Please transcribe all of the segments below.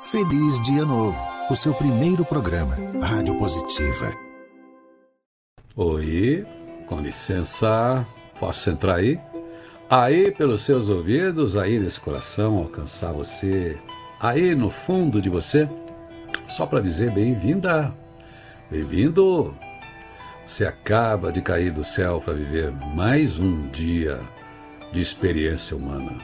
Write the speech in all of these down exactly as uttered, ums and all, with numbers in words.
Feliz Dia Novo, o seu primeiro programa, Rádio Positiva. Oi, com licença, posso entrar aí? Aí pelos seus ouvidos, aí nesse coração, alcançar você, aí no fundo de você, só para dizer bem-vinda, bem-vindo. Você acaba de cair do céu para viver mais um dia de experiência humana.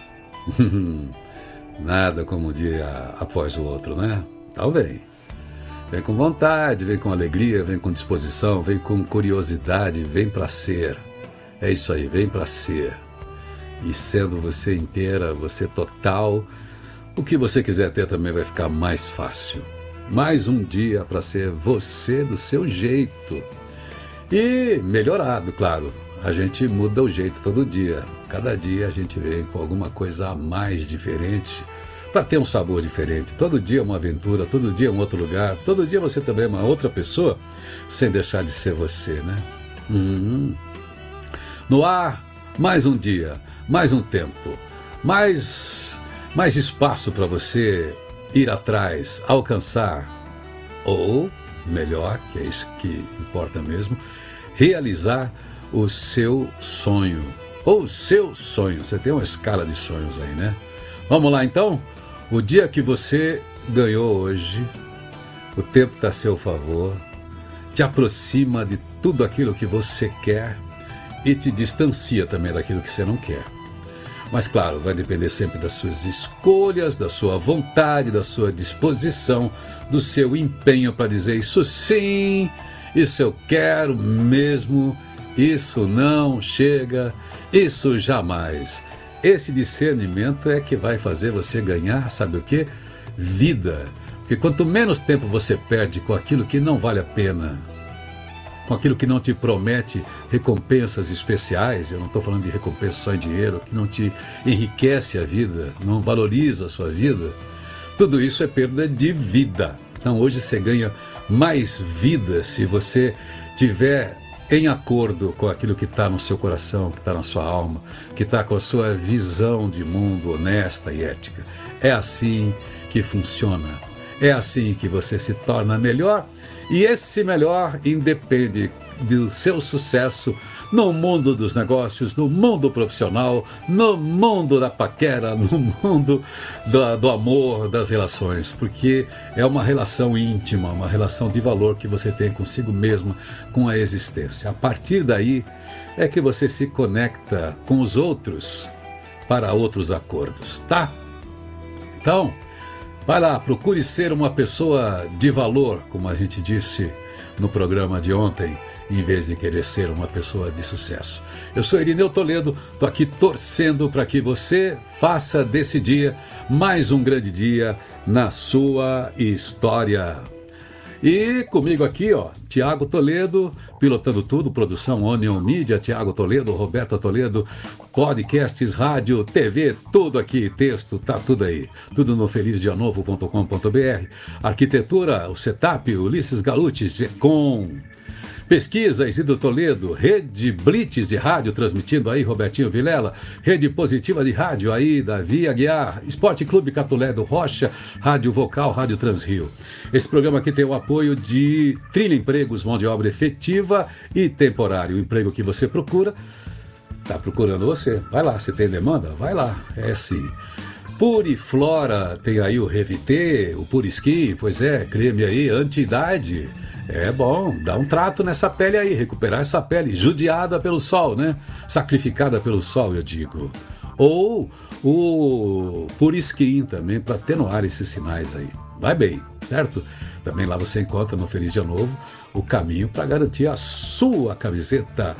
Nada como um dia após o outro, né? Então vem. Vem com vontade, vem com alegria, vem com disposição, vem com curiosidade, vem para ser. É isso aí, vem para ser. E sendo você inteira, você total, o que você quiser ter também vai ficar mais fácil. Mais um dia para ser você do seu jeito. E melhorado, claro. A gente muda o jeito todo dia. Cada dia a gente vem com alguma coisa a mais diferente para ter um sabor diferente. Todo dia uma aventura, todo dia um outro lugar, todo dia você também é uma outra pessoa, sem deixar de ser você, né? Uhum. No ar, mais um dia, mais um tempo, mais, mais espaço para você ir atrás, alcançar, ou, melhor, que é isso que importa mesmo, realizar o seu sonho, ou o seu sonho. Você tem uma escala de sonhos aí, né? Vamos lá então? O dia que você ganhou hoje, o tempo está a seu favor, te aproxima de tudo aquilo que você quer e te distancia também daquilo que você não quer. Mas claro, vai depender sempre das suas escolhas, da sua vontade, da sua disposição, do seu empenho para dizer isso sim, isso eu quero mesmo, isso não chega, isso jamais. Esse discernimento é que vai fazer você ganhar, sabe o quê? Vida. Porque quanto menos tempo você perde com aquilo que não vale a pena, com aquilo que não te promete recompensas especiais, eu não estou falando de recompensa só em dinheiro, que não te enriquece a vida, não valoriza a sua vida, tudo isso é perda de vida. Então hoje você ganha mais vida se você tiver em acordo com aquilo que está no seu coração, que está na sua alma, que está com a sua visão de mundo honesta e ética. É assim que funciona. É assim que você se torna melhor. E esse melhor independe do seu sucesso no mundo dos negócios, no mundo profissional, no mundo da paquera, no mundo do, do amor, das relações, porque é uma relação íntima, uma relação de valor que você tem consigo mesmo, com a existência. A partir daí é que você se conecta com os outros para outros acordos, tá? Então, vai lá, procure ser uma pessoa de valor, como a gente disse no programa de ontem, em vez de querer ser uma pessoa de sucesso. Eu sou Irineu Toledo, estou aqui torcendo para que você faça desse dia mais um grande dia na sua história. E comigo aqui, ó, Tiago Toledo, pilotando tudo, produção Onion Media, Tiago Toledo, Roberta Toledo, podcasts, rádio, T V, tudo aqui, texto, tá tudo aí. Tudo no feliz dia novo ponto com ponto b r. Arquitetura, o setup, Ulisses Galuti, Gecom. Pesquisa, Isidro Toledo, Rede Blitz de rádio, transmitindo aí, Robertinho Vilela, Rede Positiva de rádio aí, Davi Aguiar, Esporte Clube Catulé do Rocha, Rádio Vocal, Rádio Transrio. Esse programa aqui tem o apoio de Trilha Empregos, mão de obra efetiva e temporário. O emprego que você procura, tá procurando você. Vai lá, você tem demanda? Vai lá, é sim. Puriflora, tem aí o Revité, o Puriskin, pois é, creme aí, anti-idade. É bom, dá um trato nessa pele aí, recuperar essa pele judiada pelo sol, né? Sacrificada pelo sol, eu digo. Ou o Puriskin também, para atenuar esses sinais aí. Vai bem, certo? Também lá você encontra no Feliz Dia Novo o caminho para garantir a sua camiseta.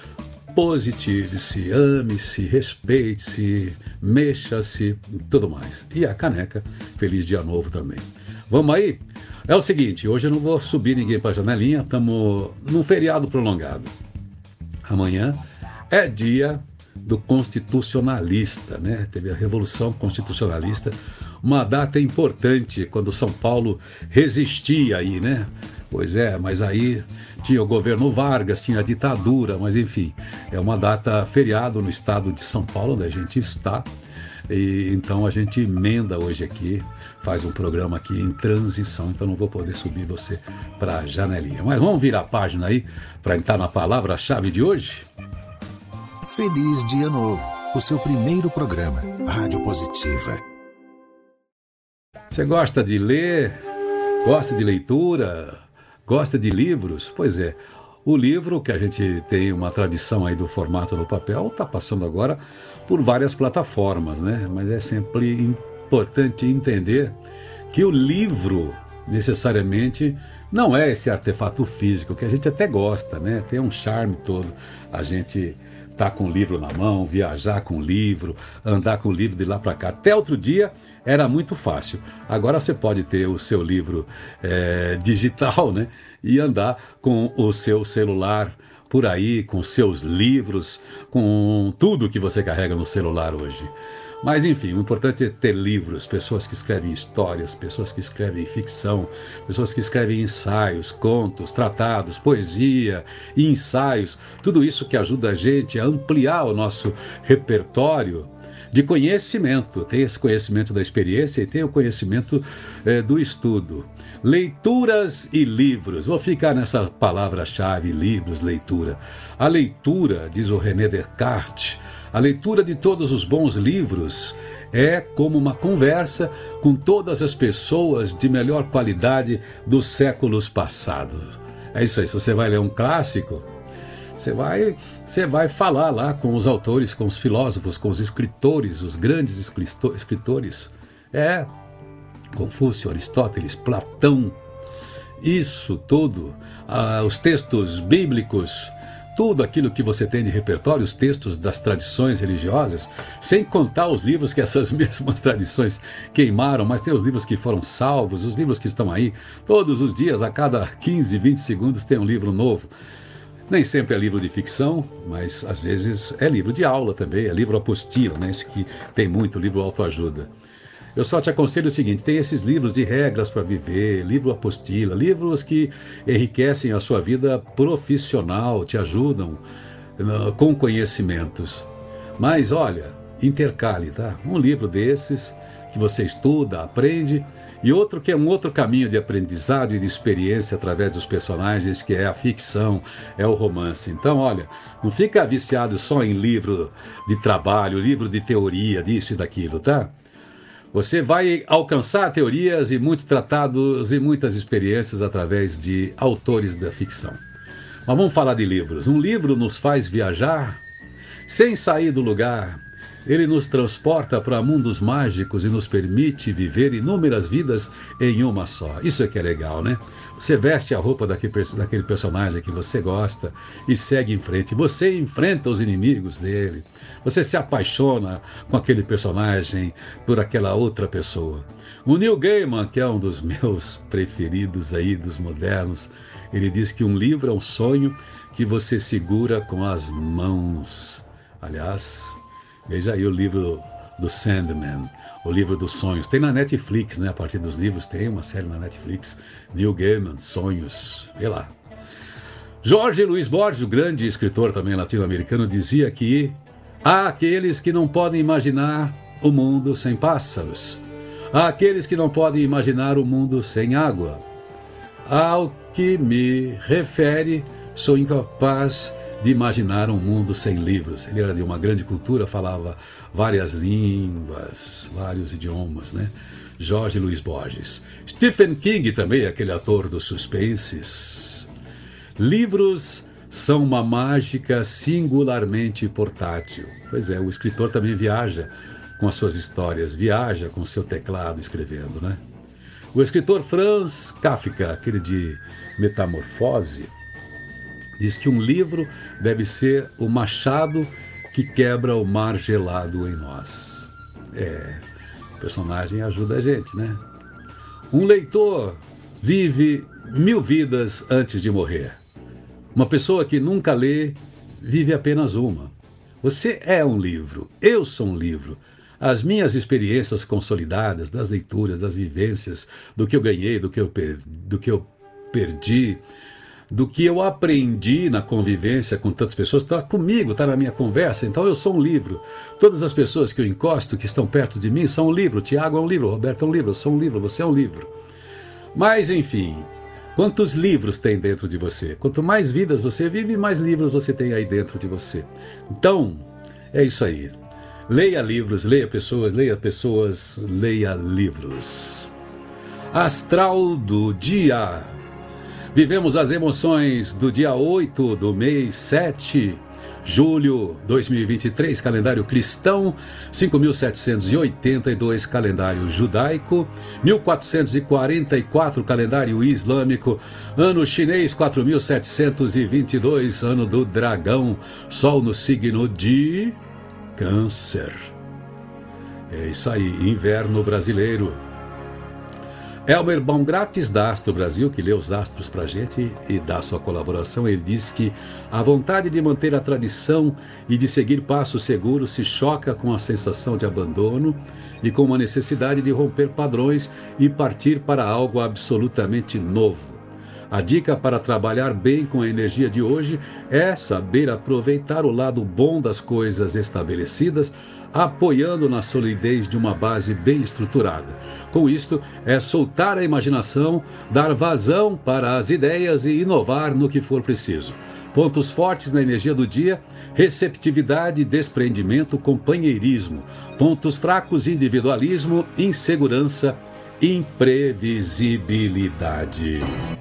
Positive-se, ame-se, respeite-se, mexa-se e tudo mais. E a caneca Feliz Dia Novo também. Vamos aí? É o seguinte, hoje eu não vou subir ninguém para a janelinha, estamos num feriado prolongado. Amanhã é dia do constitucionalista, né? Teve a Revolução Constitucionalista, uma data importante quando São Paulo resistia aí, né? Pois é, mas aí tinha o governo Vargas, tinha a ditadura, mas enfim, é uma data feriado no estado de São Paulo, onde a gente está. E então a gente emenda hoje aqui, faz um programa aqui em transição, então não vou poder subir você para a janelinha. Mas vamos virar a página aí para entrar na palavra-chave de hoje? Feliz Dia Novo, o seu primeiro programa, Rádio Positiva. Você gosta de ler? Gosta de leitura? Gosta de livros? Pois é, o livro, que a gente tem uma tradição aí do formato no papel, está passando agora por várias plataformas, né? Mas é sempre importante entender que o livro, necessariamente, não é esse artefato físico, que a gente até gosta, né? Tem um charme todo a gente estar com o livro na mão, viajar com o livro, andar com o livro de lá para cá. Até outro dia era muito fácil. Agora você pode ter o seu livro é, digital, né? E andar com o seu celular por aí, com seus livros, com tudo que você carrega no celular hoje. Mas enfim, o importante é ter livros, pessoas que escrevem histórias, pessoas que escrevem ficção, pessoas que escrevem ensaios, contos, tratados, poesia e ensaios. Tudo isso que ajuda a gente a ampliar o nosso repertório de conhecimento. Tem esse conhecimento da experiência e tem o conhecimento eh, do estudo. Leituras e livros. Vou ficar nessa palavra-chave, livros, leitura. A leitura, diz o René Descartes, a leitura de todos os bons livros é como uma conversa com todas as pessoas de melhor qualidade dos séculos passados. É isso aí, se você vai ler um clássico, você vai, você vai falar lá com os autores, com os filósofos, com os escritores, os grandes escritores. É, Confúcio, Aristóteles, Platão, isso tudo, ah, os textos bíblicos, tudo aquilo que você tem de repertório, os textos das tradições religiosas, sem contar os livros que essas mesmas tradições queimaram, mas tem os livros que foram salvos, os livros que estão aí, todos os dias, a cada quinze, vinte segundos tem um livro novo. Nem sempre é livro de ficção, mas às vezes é livro de aula também, é livro apostila, né? Isso que tem muito, livro autoajuda. Eu só te aconselho o seguinte, tem esses livros de regras para viver, livro apostila, livros que enriquecem a sua vida profissional, te ajudam uh, com conhecimentos. Mas olha, intercale, tá? Um livro desses que você estuda, aprende, e outro que é um outro caminho de aprendizado e de experiência através dos personagens, que é a ficção, é o romance. Então, olha, não fica viciado só em livro de trabalho, livro de teoria, disso e daquilo, tá? Você vai alcançar teorias e muitos tratados e muitas experiências através de autores da ficção. Mas vamos falar de livros. Um livro nos faz viajar sem sair do lugar. Ele nos transporta para mundos mágicos e nos permite viver inúmeras vidas em uma só. Isso é que é legal, né? Você veste a roupa daquele, daquele personagem que você gosta e segue em frente. Você enfrenta os inimigos dele. Você se apaixona com aquele personagem por aquela outra pessoa. O Neil Gaiman, que é um dos meus preferidos aí, dos modernos, ele diz que um livro é um sonho que você segura com as mãos. Aliás, veja aí o livro do Sandman, o livro dos sonhos. Tem na Netflix, né? A partir dos livros tem uma série na Netflix. Neil Gaiman, Sonhos, vê lá. Jorge Luiz Borges, o grande escritor também latino-americano, dizia que há aqueles que não podem imaginar o mundo sem pássaros. Há aqueles que não podem imaginar o mundo sem água. Ao que me refere, sou incapaz de imaginar um mundo sem livros. Ele era de uma grande cultura, falava várias línguas, vários idiomas, né? Jorge Luiz Borges. Stephen King também, aquele ator dos suspenses. Livros são uma mágica singularmente portátil. Pois é, o escritor também viaja com as suas histórias, viaja com o seu teclado escrevendo, né? O escritor Franz Kafka, aquele de Metamorfose, diz que um livro deve ser o machado que quebra o mar gelado em nós. É, o personagem ajuda a gente, né? Um leitor vive mil vidas antes de morrer. Uma pessoa que nunca lê, vive apenas uma. Você é um livro, eu sou um livro. As minhas experiências consolidadas, das leituras, das vivências, do que eu ganhei, do que eu, per, do que eu perdi, do que eu aprendi na convivência com tantas pessoas, está comigo, está na minha conversa, então eu sou um livro. Todas as pessoas que eu encosto, que estão perto de mim, são um livro. Tiago é um livro, Roberto é um livro, eu sou um livro, você é um livro. Mas, enfim, quantos livros tem dentro de você? Quanto mais vidas você vive, mais livros você tem aí dentro de você. Então, é isso aí. Leia livros, leia pessoas, leia pessoas, leia livros. Astral do dia. Vivemos as emoções do dia oito do mês sete, julho de dois mil e vinte e três, calendário cristão, cinco mil setecentos e oitenta e dois, calendário judaico, mil quatrocentos e quarenta e quatro, calendário islâmico, ano chinês quatro mil setecentos e vinte e dois, ano do dragão, sol no signo de Câncer. É isso aí, inverno brasileiro. Elmer Baumgratz, da Astro Brasil, que lê os astros pra gente e dá sua colaboração, ele diz que a vontade de manter a tradição e de seguir passos seguros se choca com a sensação de abandono e com uma necessidade de romper padrões e partir para algo absolutamente novo. A dica para trabalhar bem com a energia de hoje é saber aproveitar o lado bom das coisas estabelecidas, apoiando na solidez de uma base bem estruturada. Com isto, é soltar a imaginação, dar vazão para as ideias e inovar no que for preciso. Pontos fortes na energia do dia: receptividade, desprendimento, companheirismo. Pontos fracos: individualismo, insegurança, imprevisibilidade.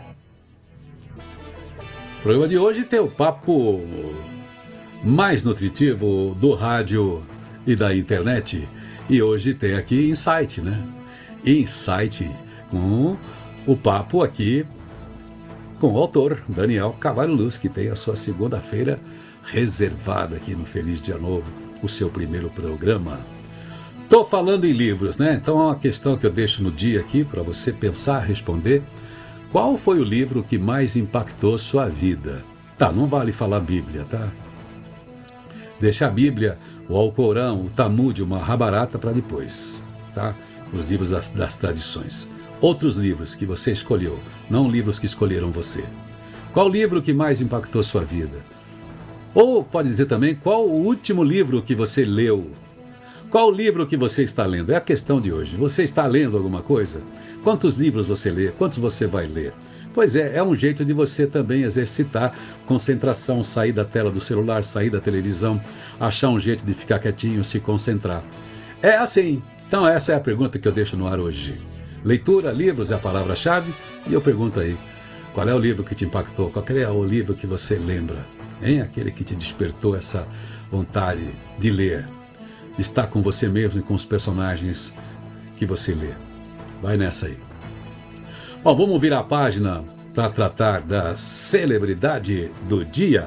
O programa de hoje tem o papo mais nutritivo do rádio e da internet. E hoje tem aqui Insight, né? Insight, com o papo aqui com o autor Daniel Carvalho Luz, que tem a sua segunda-feira reservada aqui no Feliz Dia Novo, o seu primeiro programa. Tô falando em livros, né? Então é uma questão que eu deixo no dia aqui para você pensar, responder. Qual foi o livro que mais impactou sua vida? Tá, não vale falar Bíblia, tá? Deixa a Bíblia, o Alcorão, o Talmud, uma Mahabharata para depois, tá? Os livros das, das tradições. Outros livros que você escolheu, não livros que escolheram você. Qual livro que mais impactou sua vida? Ou pode dizer também, qual o último livro que você leu? Qual livro que você está lendo? É a questão de hoje. Você está lendo alguma coisa? Quantos livros você lê? Quantos você vai ler? Pois é, é um jeito de você também exercitar concentração, sair da tela do celular, sair da televisão, achar um jeito de ficar quietinho, se concentrar. É assim. Então essa é a pergunta que eu deixo no ar hoje. Leitura, livros é a palavra-chave, e eu pergunto aí, qual é o livro que te impactou? Qual é o livro que você lembra? Hein? Aquele que te despertou essa vontade de ler. Estar com você mesmo e com os personagens que você lê. Vai nessa aí. Bom, vamos virar a página para tratar da celebridade do dia.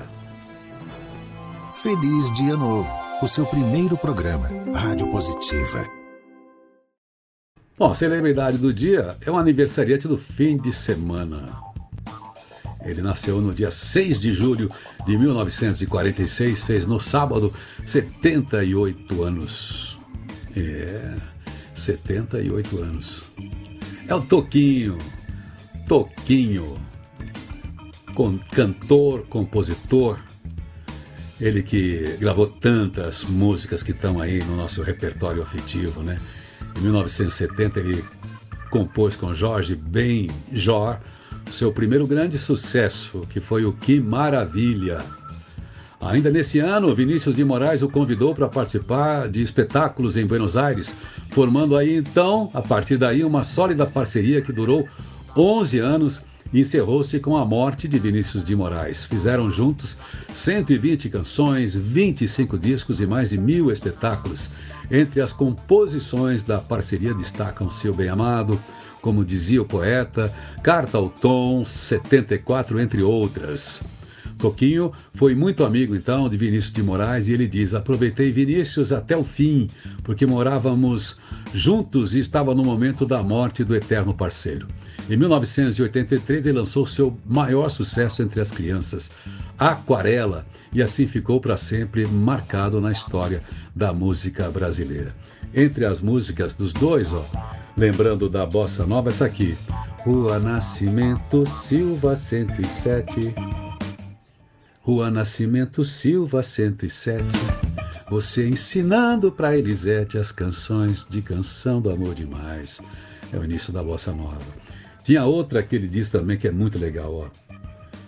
Feliz Dia Novo, o seu primeiro programa, Rádio Positiva. Bom, a celebridade do dia é um aniversariante do fim de semana. Ele nasceu no dia seis de julho de mil novecentos e quarenta e seis, fez no sábado setenta e oito anos. É, setenta e oito anos. É o Toquinho. Toquinho, com, cantor, compositor, ele que gravou tantas músicas que estão aí no nosso repertório afetivo, né? Em mil novecentos e setenta ele compôs com Jorge Benjor seu primeiro grande sucesso, que foi o Que Maravilha. Ainda nesse ano, Vinícius de Moraes o convidou para participar de espetáculos em Buenos Aires, formando aí então, a partir daí, uma sólida parceria que durou onze anos e encerrou-se com a morte de Vinícius de Moraes. Fizeram juntos cento e vinte canções, vinte e cinco discos e mais de mil espetáculos. Entre as composições da parceria destacam Seu Bem Amado, Como Dizia o Poeta, Carta ao Tom, setenta e quatro, entre outras. Toquinho foi muito amigo então de Vinícius de Moraes e ele diz: aproveitei Vinícius até o fim, porque morávamos juntos e estava no momento da morte do eterno parceiro. Em mil novecentos e oitenta e três ele lançou seu maior sucesso entre as crianças, Aquarela, e assim ficou para sempre marcado na história da música brasileira. Entre as músicas dos dois, ó, lembrando da Bossa Nova, essa aqui, Rua Nascimento Silva cento e sete. Rua Nascimento Silva cento e sete. Você ensinando pra Elisete as canções de Canção do Amor Demais. É o início da Bossa Nova. Tinha outra que ele diz também que é muito legal, ó.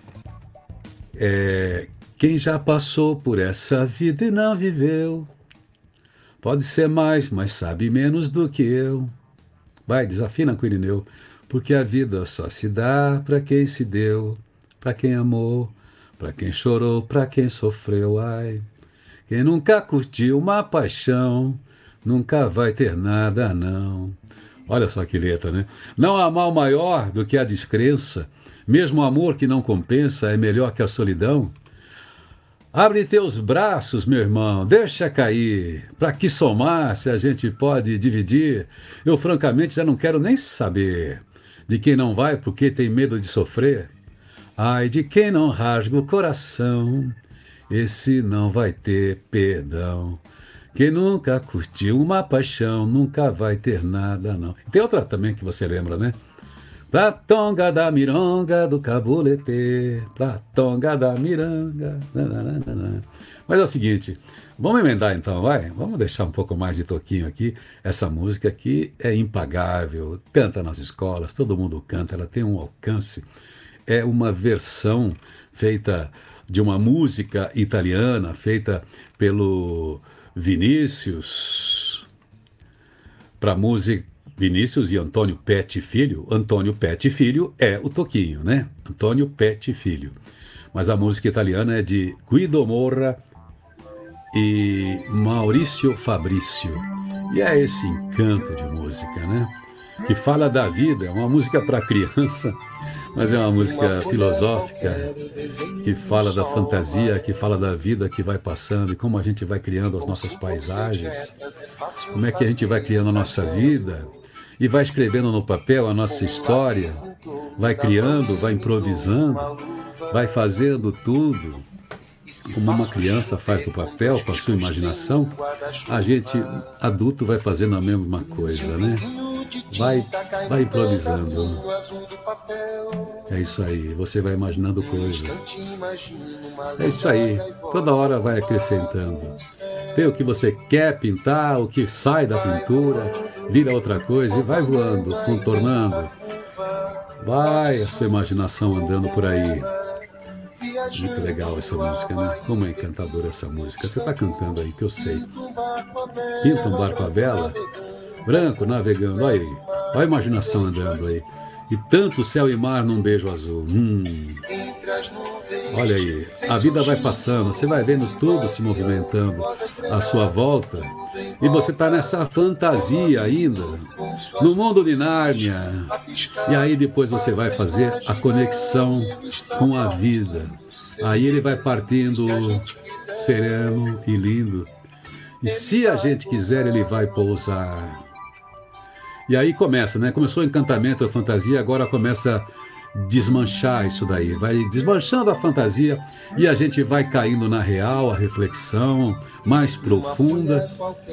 É, quem já passou por essa vida e não viveu, pode ser mais, mas sabe menos do que eu. Vai, desafina com o Irineu. Porque a vida só se dá pra quem se deu, pra quem amou, pra quem chorou, pra quem sofreu, ai. Quem nunca curtiu uma paixão, nunca vai ter nada, não. Olha só que letra, né? Não há mal maior do que a descrença, mesmo o amor que não compensa é melhor que a solidão. Abre teus braços, meu irmão, deixa cair. Pra que somar se a gente pode dividir? Eu francamente já não quero nem saber de quem não vai porque tem medo de sofrer. Ai, de quem não rasga o coração, esse não vai ter perdão. Quem nunca curtiu uma paixão, nunca vai ter nada, não. Tem outra também que você lembra, né? Pra tonga da mironga do cabulete, pra tonga da miranga. Nananana. Mas é o seguinte, vamos emendar então, vai? Vamos deixar um pouco mais de toquinho aqui. Essa música aqui é impagável, canta nas escolas, todo mundo canta, ela tem um alcance. É uma versão feita de uma música italiana, feita pelo Vinícius, para música Vinícius e Antônio Pet Filho. Antônio Pet Filho é o Toquinho, né? Antônio Pet Filho. Mas a música italiana é de Guido Morra e Maurício Fabrício. E é esse encanto de música, né? Que fala da vida, é uma música para criança, mas é uma música filosófica, que fala da fantasia, que fala da vida que vai passando e como a gente vai criando as nossas paisagens, como é que a gente vai criando a nossa vida e vai escrevendo no papel a nossa história, vai criando, vai improvisando, vai fazendo tudo. Como uma criança faz do papel, com a sua imaginação, a gente, adulto, vai fazendo a mesma coisa, né? Vai, vai improvisando. É isso aí, você vai imaginando coisas. É isso aí, toda hora vai acrescentando. Tem o que você quer pintar, o que sai da pintura, vira outra coisa e vai voando, contornando. Vai a sua imaginação andando por aí. Muito legal essa música, né? Como é encantadora essa música. Você está cantando aí, que eu sei. Pinta um barco à vela, branco navegando, olha aí. Olha a imaginação andando aí. E tanto céu e mar num beijo azul. Hum. Olha aí, a vida vai passando, você vai vendo tudo se movimentando à sua volta. E você está nessa fantasia ainda, no mundo de Nárnia. E aí depois você vai fazer a conexão com a vida. Aí ele vai partindo sereno e lindo. E se a gente quiser, ele vai pousar. E aí começa, né? Começou o encantamento, a fantasia, agora começa a desmanchar isso daí. Vai desmanchando a fantasia e a gente vai caindo na real, a reflexão mais profunda.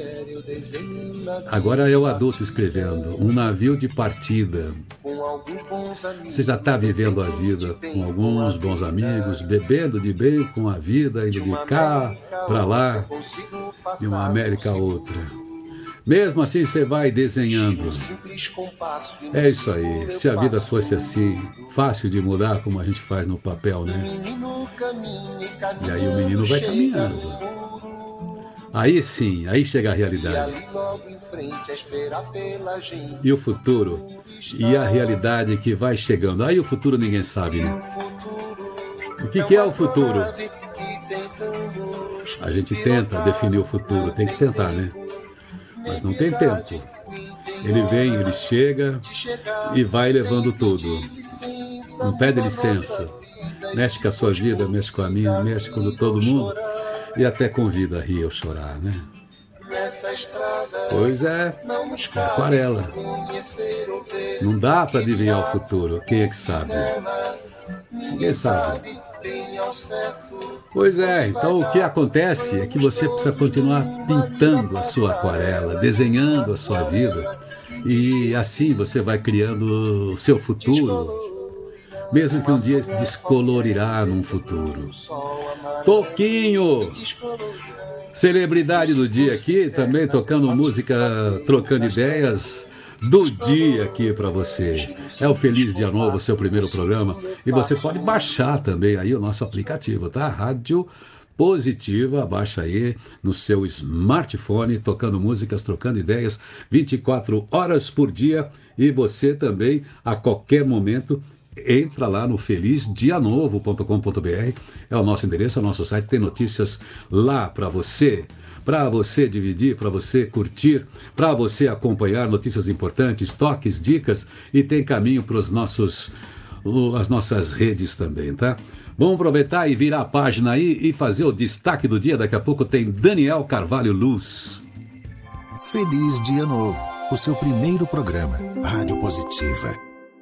Agora é o adulto escrevendo, um navio de partida. Você já está vivendo a vida com alguns bons amigos, bebendo de bem com a vida, indo de cá para lá, de uma América a outra. Mesmo assim você vai desenhando. É isso aí. Se a vida fosse assim, fácil de mudar como a gente faz no papel, né? E aí o menino vai caminhando. Aí sim, aí chega a realidade. E o futuro? E a realidade que vai chegando. Aí o futuro ninguém sabe, né? O que, que é o futuro? A gente tenta definir o futuro, tem que tentar, né? Mas não tem tempo. Ele vem, ele chega e vai levando tudo. Não pede licença. Mexe com a sua vida, mexe com a minha, mexe com todo mundo e até convida a rir ou chorar, né? Pois é, é aquarela. Não dá para adivinhar o futuro. Quem é que sabe? Ninguém sabe. Pois é, então o que acontece é que você precisa continuar pintando a sua aquarela, desenhando a sua vida E assim você vai criando o seu futuro, mesmo que um dia descolorirá num futuro. Toquinho, celebridade do dia aqui, também tocando música, trocando ideias do dia aqui para você. É o Feliz Dia Novo, seu primeiro programa. E você pode baixar também aí o nosso aplicativo, tá? Rádio Positiva, baixa aí no seu smartphone, tocando músicas, trocando ideias, vinte e quatro horas por dia. E você também, a qualquer momento, entra lá no feliz dia novo ponto com ponto b r. É o nosso endereço, é o nosso site, tem notícias lá para você. Para você dividir, para você curtir, para você acompanhar notícias importantes, toques, dicas, e tem caminho para os nossos, as nossas redes também, tá? Vamos aproveitar e virar a página aí e fazer o destaque do dia. Daqui a pouco tem Daniel Carvalho Luz. Feliz Dia Novo, o seu primeiro programa, Rádio Positiva.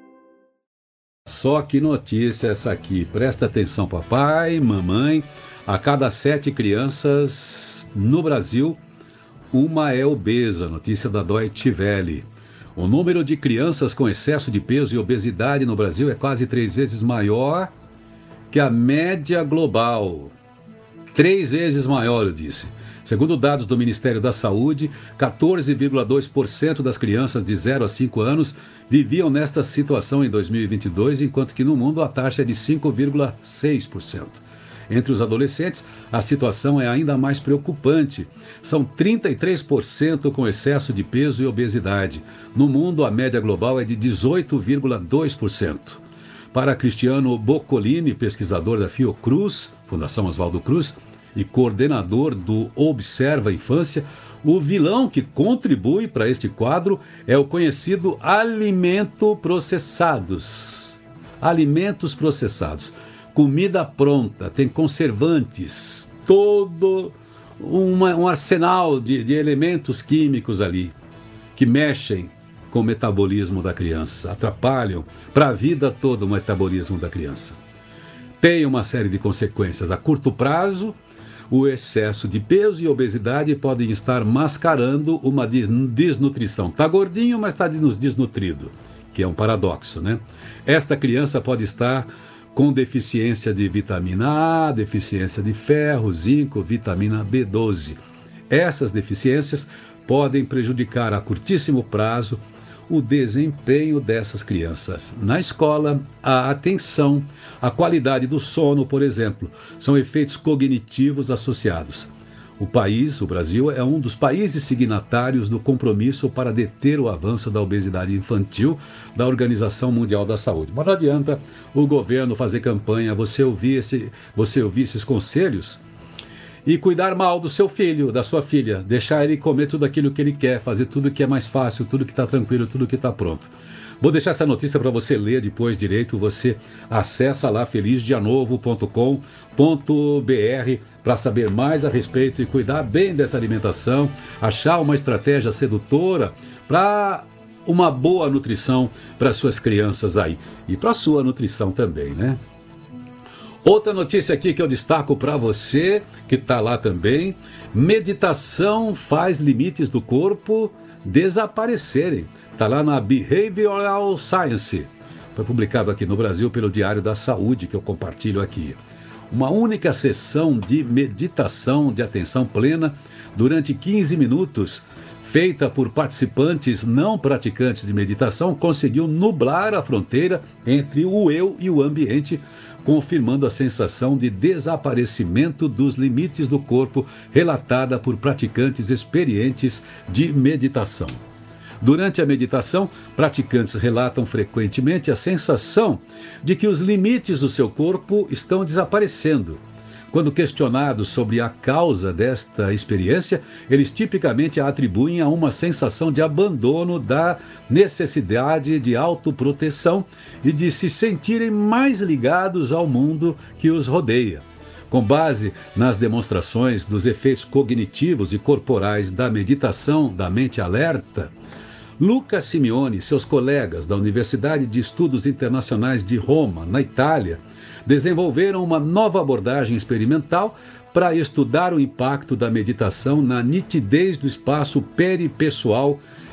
Só que notícia essa aqui, presta atenção papai, mamãe, a cada sete crianças no Brasil, uma é obesa, notícia da Deutsche Welle. O número de crianças com excesso de peso e obesidade no Brasil é quase três vezes maior que a média global. Três vezes maior, eu disse. Segundo dados do Ministério da Saúde, quatorze vírgula dois por cento das crianças de zero a cinco anos viviam nesta situação em dois mil e vinte e dois, enquanto que no mundo a taxa é de cinco vírgula seis por cento. Entre os adolescentes, a situação é ainda mais preocupante. São trinta e três por cento com excesso de peso e obesidade. No mundo, a média global é de dezoito vírgula dois por cento. Para Cristiano Boccolini, pesquisador da Fiocruz, Fundação Oswaldo Cruz, e coordenador do Observa Infância, o vilão que contribui para este quadro é o conhecido alimento processados. Alimentos processados. Comida pronta, tem conservantes, todo uma, um arsenal de, de elementos químicos ali que mexem com o metabolismo da criança, atrapalham para a vida toda o metabolismo da criança. Tem uma série de consequências. A curto prazo, o excesso de peso e obesidade podem estar mascarando uma desnutrição. Está gordinho, mas está desnutrido, que é um paradoxo, né? Esta criança pode estar com deficiência de vitamina A, deficiência de ferro, zinco, vitamina B doze. Essas deficiências podem prejudicar a curtíssimo prazo o desempenho dessas crianças na escola, a atenção, a qualidade do sono, por exemplo, são efeitos cognitivos associados. O país, o Brasil, é um dos países signatários do compromisso para deter o avanço da obesidade infantil da Organização Mundial da Saúde. Mas não adianta o governo fazer campanha, você ouvir, esse, você ouvir esses conselhos e cuidar mal do seu filho, da sua filha, deixar ele comer tudo aquilo que ele quer, fazer tudo que é mais fácil, tudo que está tranquilo, tudo que está pronto. Vou deixar essa notícia para você ler depois direito, você acessa lá feliz dia novo ponto com ponto b r para saber mais a respeito e cuidar bem dessa alimentação, achar uma estratégia sedutora para uma boa nutrição para suas crianças aí e para a sua nutrição também, né? Outra notícia aqui que eu destaco para você, que está lá também, meditação faz limites do corpo desaparecerem. Está lá na Behavioral Science. Foi publicado aqui no Brasil pelo Diário da Saúde, que eu compartilho aqui. Uma única sessão de meditação de atenção plena durante quinze minutos, feita por participantes não praticantes de meditação, conseguiu nublar a fronteira entre o eu e o ambiente, confirmando a sensação de desaparecimento dos limites do corpo relatada por praticantes experientes de meditação. Durante a meditação, praticantes relatam frequentemente a sensação de que os limites do seu corpo estão desaparecendo. Quando questionados sobre a causa desta experiência, eles tipicamente a atribuem a uma sensação de abandono da necessidade de autoproteção e de se sentirem mais ligados ao mundo que os rodeia. Com base nas demonstrações dos efeitos cognitivos e corporais da meditação da mente alerta, Luca Simeone e seus colegas da Universidade de Estudos Internacionais de Roma, na Itália, desenvolveram uma nova abordagem experimental para estudar o impacto da meditação na nitidez do espaço peripessoal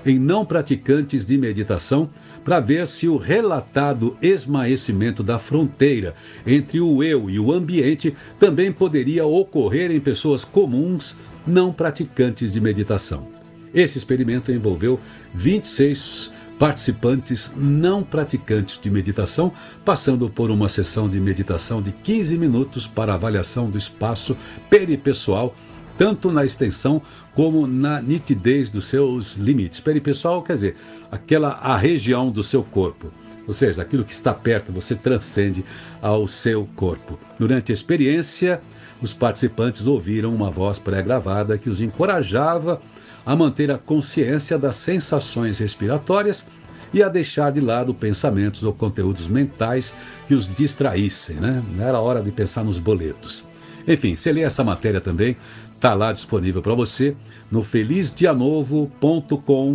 em não praticantes de meditação para ver se o relatado esmaecimento da fronteira entre o eu e o ambiente também poderia ocorrer em pessoas comuns não praticantes de meditação. Esse experimento envolveu vinte e seis participantes não praticantes de meditação, passando por uma sessão de meditação de quinze minutos para avaliação do espaço peripessoal, tanto na extensão como na nitidez dos seus limites. Peripessoal quer dizer aquela a região do seu corpo, ou seja, aquilo que está perto, você transcende ao seu corpo. Durante a experiência, os participantes ouviram uma voz pré-gravada que os encorajava a manter a consciência das sensações respiratórias e a deixar de lado pensamentos ou conteúdos mentais que os distraíssem, né? Não era hora de pensar nos boletos. Enfim, você lê essa matéria também, está lá disponível para você no feliz dia novo ponto com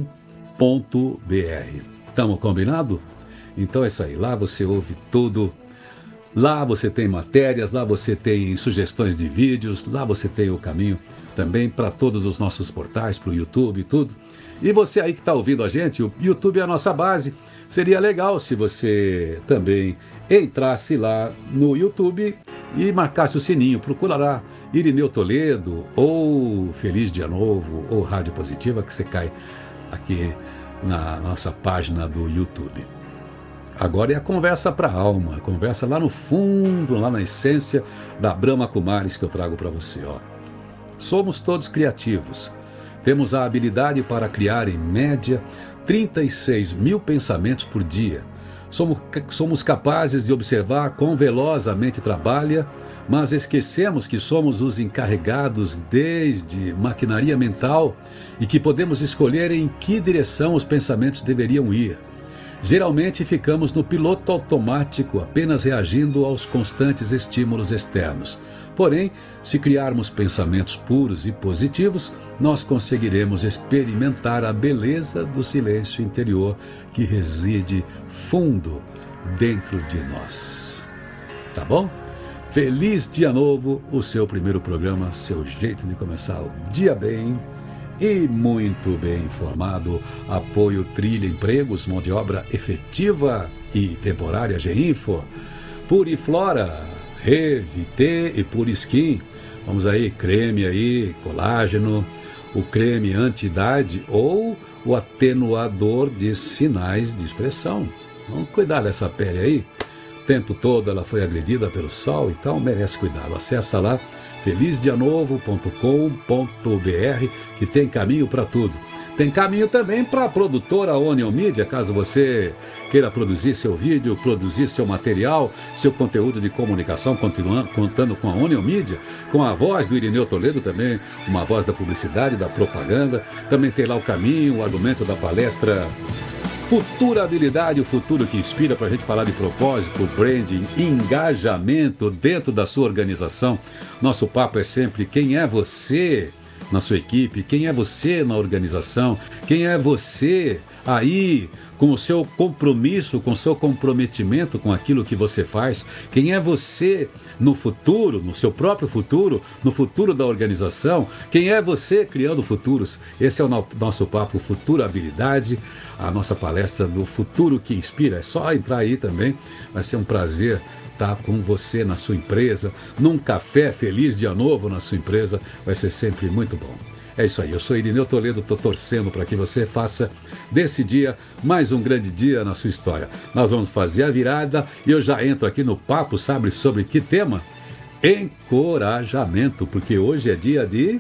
ponto b r. Estamos combinado? Então é isso aí, lá você ouve tudo. Lá você tem matérias, lá você tem sugestões de vídeos, lá você tem o caminho também para todos os nossos portais, para o YouTube e tudo. E você aí que está ouvindo a gente, o YouTube é a nossa base. Seria legal se você também entrasse lá no YouTube e marcasse o sininho. Procura lá Irineu Toledo, ou Feliz Dia Novo, ou Rádio Positiva, que você cai aqui na nossa página do YouTube. Agora é a conversa para a alma, a conversa lá no fundo, lá na essência da Brahma Kumaris que eu trago para você. Ó. Somos todos criativos. Temos a habilidade para criar, em média, trinta e seis mil pensamentos por dia. Somos, somos capazes de observar quão veloz a mente trabalha, mas esquecemos que somos os encarregados desde maquinaria mental e que podemos escolher em que direção os pensamentos deveriam ir. Geralmente ficamos no piloto automático, apenas reagindo aos constantes estímulos externos. Porém, se criarmos pensamentos puros e positivos, nós conseguiremos experimentar a beleza do silêncio interior que reside fundo dentro de nós. Tá bom? Feliz Dia Novo, o seu primeiro programa, seu jeito de começar o dia bem e muito bem informado. Apoio Trilha Empregos, mão de obra efetiva e temporária G-Info, Puriflora, Revité e Puriskin. Vamos aí, creme aí, colágeno, o creme anti-idade ou o atenuador de sinais de expressão. Vamos cuidar dessa pele aí. O tempo todo ela foi agredida pelo sol, então merece cuidado. Acessa lá feliz dia novo ponto com ponto b r que tem caminho para tudo. Tem caminho também para a produtora Onion Media, caso você queira produzir seu vídeo, produzir seu material, seu conteúdo de comunicação, continuando, contando com a Onion Media, com a voz do Irineu Toledo também, uma voz da publicidade, da propaganda. Também tem lá o caminho, o argumento da palestra Futurabilidade, o futuro que inspira, para a gente falar de propósito, branding, engajamento dentro da sua organização. Nosso papo é sempre quem é você na sua equipe, quem é você na organização, quem é você aí com o seu compromisso, com o seu comprometimento com aquilo que você faz, quem é você no futuro, no seu próprio futuro, no futuro da organização, quem é você criando futuros. Esse é o no- nosso papo Futurabilidade, a nossa palestra do futuro que inspira. É só entrar aí também, vai ser um prazer estar com você na sua empresa, num café Feliz Dia Novo na sua empresa, vai ser sempre muito bom. É isso aí, eu sou Irineu Toledo, estou torcendo para que você faça desse dia mais um grande dia na sua história. Nós vamos fazer a virada e eu já entro aqui no papo, sabe sobre que tema? Encorajamento, porque hoje é dia de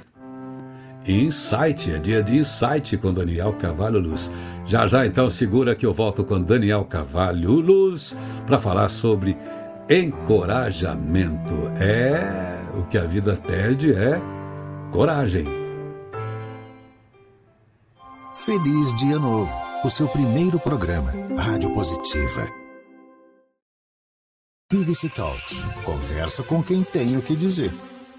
Insight, é dia de Insight com Daniel Carvalho Luz. Já já então segura que eu volto com Daniel Carvalho Luz para falar sobre encorajamento. É, o que a vida pede é coragem. Feliz Dia Novo, o seu primeiro programa, Rádio Positiva. P V C Talks, conversa com quem tem o que dizer.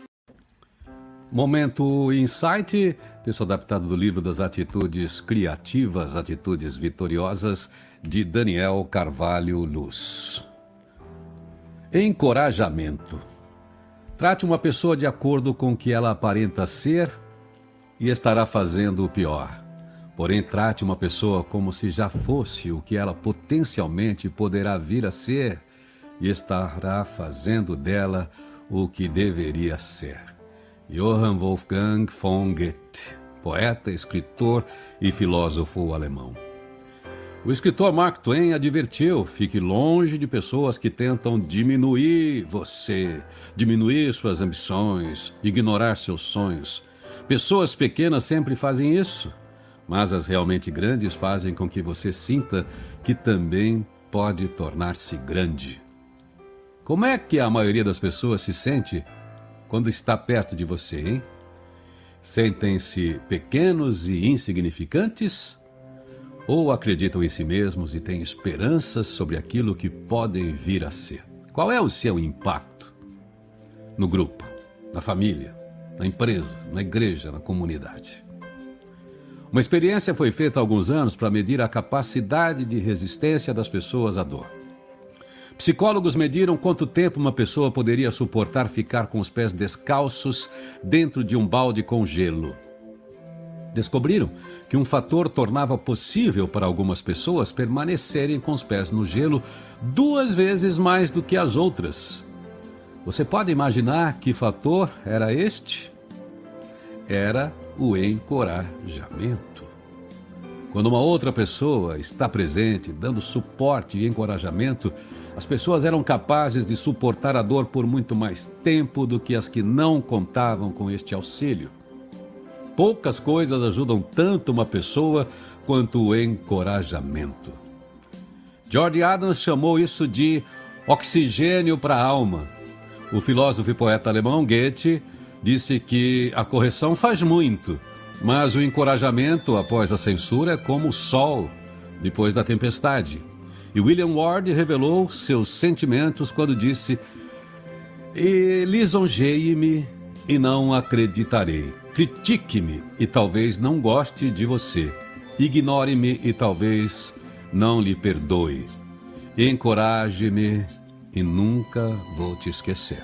Momento Insight, texto adaptado do livro das Atitudes Criativas, Atitudes Vitoriosas, de Daniel Carvalho Luz. Encorajamento. Trate uma pessoa de acordo com o que ela aparenta ser e estará fazendo o pior. Porém, trate uma pessoa como se já fosse o que ela potencialmente poderá vir a ser e estará fazendo dela o que deveria ser. Johann Wolfgang von Goethe, poeta, escritor e filósofo alemão. O escritor Mark Twain advertiu: fique longe de pessoas que tentam diminuir você, diminuir suas ambições, ignorar seus sonhos. Pessoas pequenas sempre fazem isso, mas as realmente grandes fazem com que você sinta que também pode tornar-se grande. Como é que a maioria das pessoas se sente quando está perto de você, hein? Sentem-se pequenos e insignificantes? Ou acreditam em si mesmos e têm esperanças sobre aquilo que podem vir a ser? Qual é o seu impacto? No grupo, na família, na empresa, na igreja, na comunidade. Uma experiência foi feita há alguns anos para medir a capacidade de resistência das pessoas à dor. Psicólogos mediram quanto tempo uma pessoa poderia suportar ficar com os pés descalços dentro de um balde com gelo. Descobriram que um fator tornava possível para algumas pessoas permanecerem com os pés no gelo duas vezes mais do que as outras. Você pode imaginar que fator era este? Era o encorajamento. Quando uma outra pessoa está presente, dando suporte e encorajamento, as pessoas eram capazes de suportar a dor por muito mais tempo do que as que não contavam com este auxílio. Poucas coisas ajudam tanto uma pessoa quanto o encorajamento. George Adams chamou isso de oxigênio para a alma. O filósofo e poeta alemão Goethe disse que a correção faz muito, mas o encorajamento após a censura é como o sol depois da tempestade. E William Ward revelou seus sentimentos quando disse: "E lisonjeie-me e não acreditarei. Critique-me e talvez não goste de você. Ignore-me e talvez não lhe perdoe. Encoraje-me e nunca vou te esquecer."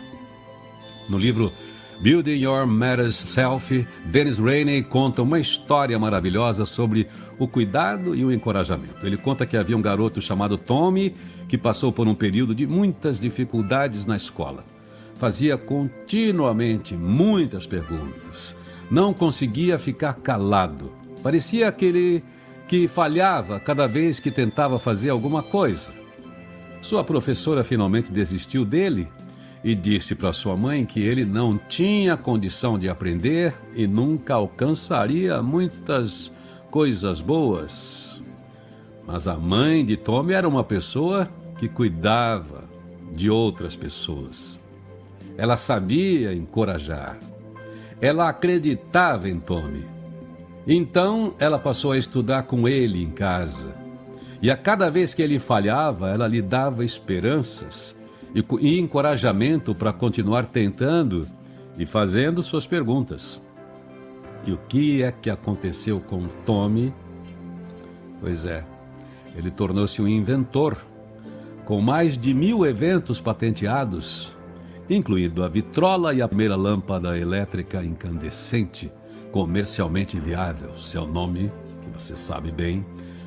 No livro Building Your Matters Self, Dennis Rainey conta uma história maravilhosa sobre o cuidado e o encorajamento. Ele conta que havia um garoto chamado Tommy que passou por um período de muitas dificuldades na escola. Fazia continuamente muitas perguntas. Não conseguia ficar calado. Parecia aquele que falhava cada vez que tentava fazer alguma coisa. Sua professora finalmente desistiu dele e disse para sua mãe que ele não tinha condição de aprender e nunca alcançaria muitas coisas boas. Mas a mãe de Tommy era uma pessoa que cuidava de outras pessoas. Ela sabia encorajar. Ela acreditava em Tommy. Então ela passou a estudar com ele em casa. E a cada vez que ele falhava, ela lhe dava esperanças e encorajamento para continuar tentando e fazendo suas perguntas. E o que é que aconteceu com Tommy? Pois é, ele tornou-se um inventor, com mais de mil eventos patenteados, incluindo a vitrola e a primeira lâmpada elétrica incandescente, comercialmente viável. Seu nome, que você sabe bem,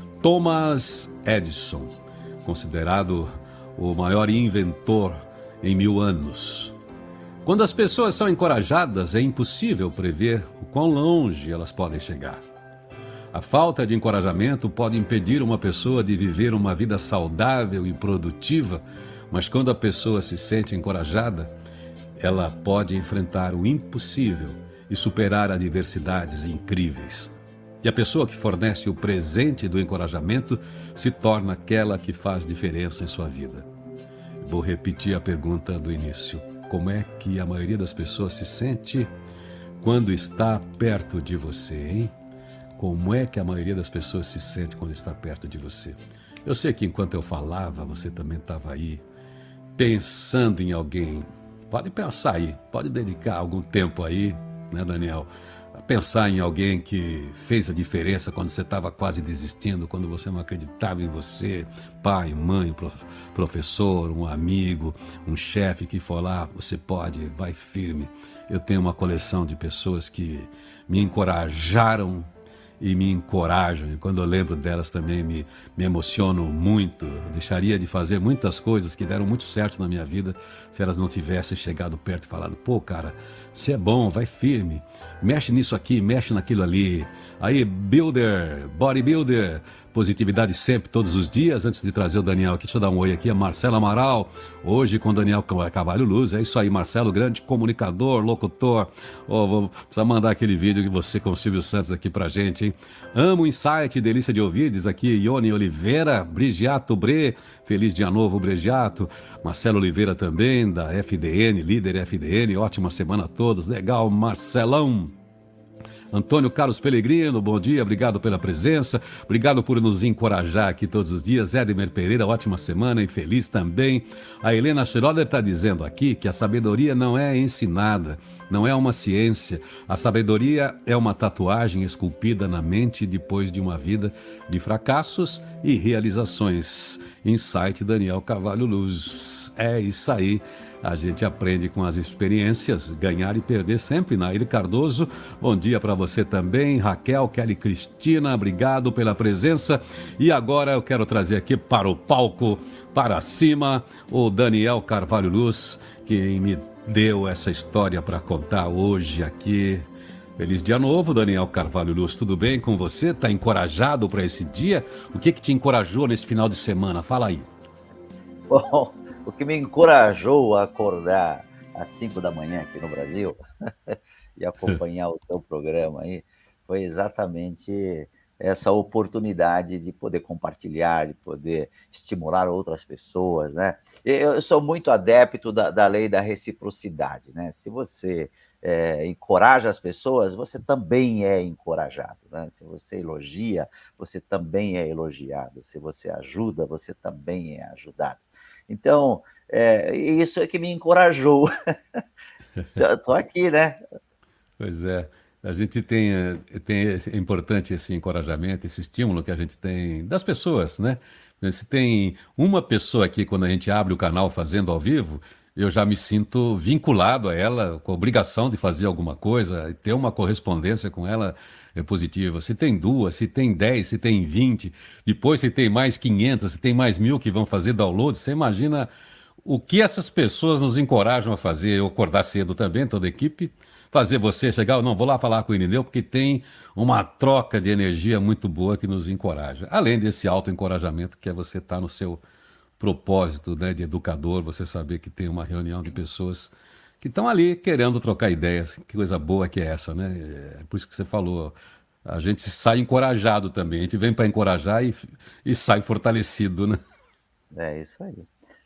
Thomas Edison, considerado o maior inventor em mil anos. Quando as pessoas são encorajadas, é impossível prever o quão longe elas podem chegar. A falta de encorajamento pode impedir uma pessoa de viver uma vida saudável e produtiva, mas quando a pessoa se sente encorajada, ela pode enfrentar o impossível e superar adversidades incríveis. E a pessoa que fornece o presente do encorajamento se torna aquela que faz diferença em sua vida. Vou repetir a pergunta do início. Como é que a maioria das pessoas se sente quando está perto de você, hein? Como é que a maioria das pessoas se sente quando está perto de você? Eu sei que enquanto eu falava, você também estava aí, pensando em alguém. Pode pensar aí, pode dedicar algum tempo aí, né, Daniel? Pensar em alguém que fez a diferença quando você estava quase desistindo, quando você não acreditava em você, pai, mãe, professor, um amigo, um chefe que foi lá, você pode, vai firme. Eu tenho uma coleção de pessoas que me encorajaram e me encorajam. E quando eu lembro delas também me, me emociono muito. Eu deixaria de fazer muitas coisas que deram muito certo na minha vida se elas não tivessem chegado perto e falado: pô, cara, você é bom, vai firme, mexe nisso aqui, mexe naquilo ali. Aí, builder, bodybuilder, positividade sempre, todos os dias. Antes de trazer o Daniel aqui, deixa eu dar um oi aqui, a Marcelo Amaral, hoje com o Daniel Carvalho Luz. É isso aí, Marcelo, grande comunicador, locutor. Oh, vou precisar mandar aquele vídeo que você com o Silvio Santos aqui pra gente, hein? Amo o insight, delícia de ouvir, diz aqui Ione Oliveira, Brigiato Bre, feliz dia novo, Brigiato. Marcelo Oliveira também, da F D N, líder F D N, ótima semana a todos, legal, Marcelão. Antônio Carlos Pellegrino, bom dia, obrigado pela presença, obrigado por nos encorajar aqui todos os dias. Edmer Pereira, ótima semana e feliz também. A Helena Schroeder está dizendo aqui que a sabedoria não é ensinada, não é uma ciência. A sabedoria é uma tatuagem esculpida na mente depois de uma vida de fracassos e realizações. Insight Daniel Carvalho Luz. É isso aí. A gente aprende com as experiências, ganhar e perder sempre. Nair Cardoso, bom dia para você também. Raquel, Kelly Cristina, obrigado pela presença. E agora eu quero trazer aqui para o palco, para cima, o Daniel Carvalho Luz, que me deu essa história para contar hoje aqui. Feliz dia novo, Daniel Carvalho Luz, tudo bem com você? Está encorajado para esse dia? O que que te encorajou nesse final de semana? Fala aí. Bom, o que me encorajou a acordar às cinco da manhã aqui no Brasil e acompanhar o teu programa aí foi exatamente essa oportunidade de poder compartilhar, de poder estimular outras pessoas, né? Eu sou muito adepto da, da lei da reciprocidade, né? Se você é, encoraja as pessoas, você também é encorajado, né? Se você elogia, você também é elogiado. Se você ajuda, você também é ajudado. Então, é, isso é que me encorajou. Estou aqui, né? Pois é. A gente tem, tem esse, é importante esse encorajamento, esse estímulo que a gente tem das pessoas, né? Se tem uma pessoa aqui, quando a gente abre o canal fazendo ao vivo, eu já me sinto vinculado a ela, com a obrigação de fazer alguma coisa, ter uma correspondência com ela é positiva. Se tem duas, se tem dez, se tem vinte, depois se tem mais quinhentas, se tem mais mil que vão fazer download, você imagina o que essas pessoas nos encorajam a fazer. Eu acordar cedo também, toda a equipe, fazer você chegar, não, vou lá falar com o Irineu, porque tem uma troca de energia muito boa que nos encoraja. Além desse auto-encorajamento, que é você estar no seu propósito, né, de educador, você saber que tem uma reunião de pessoas que estão ali querendo trocar ideias. Que coisa boa que é essa, né? É por isso que você falou, a gente sai encorajado também, a gente vem para encorajar e, e sai fortalecido, né? É isso aí.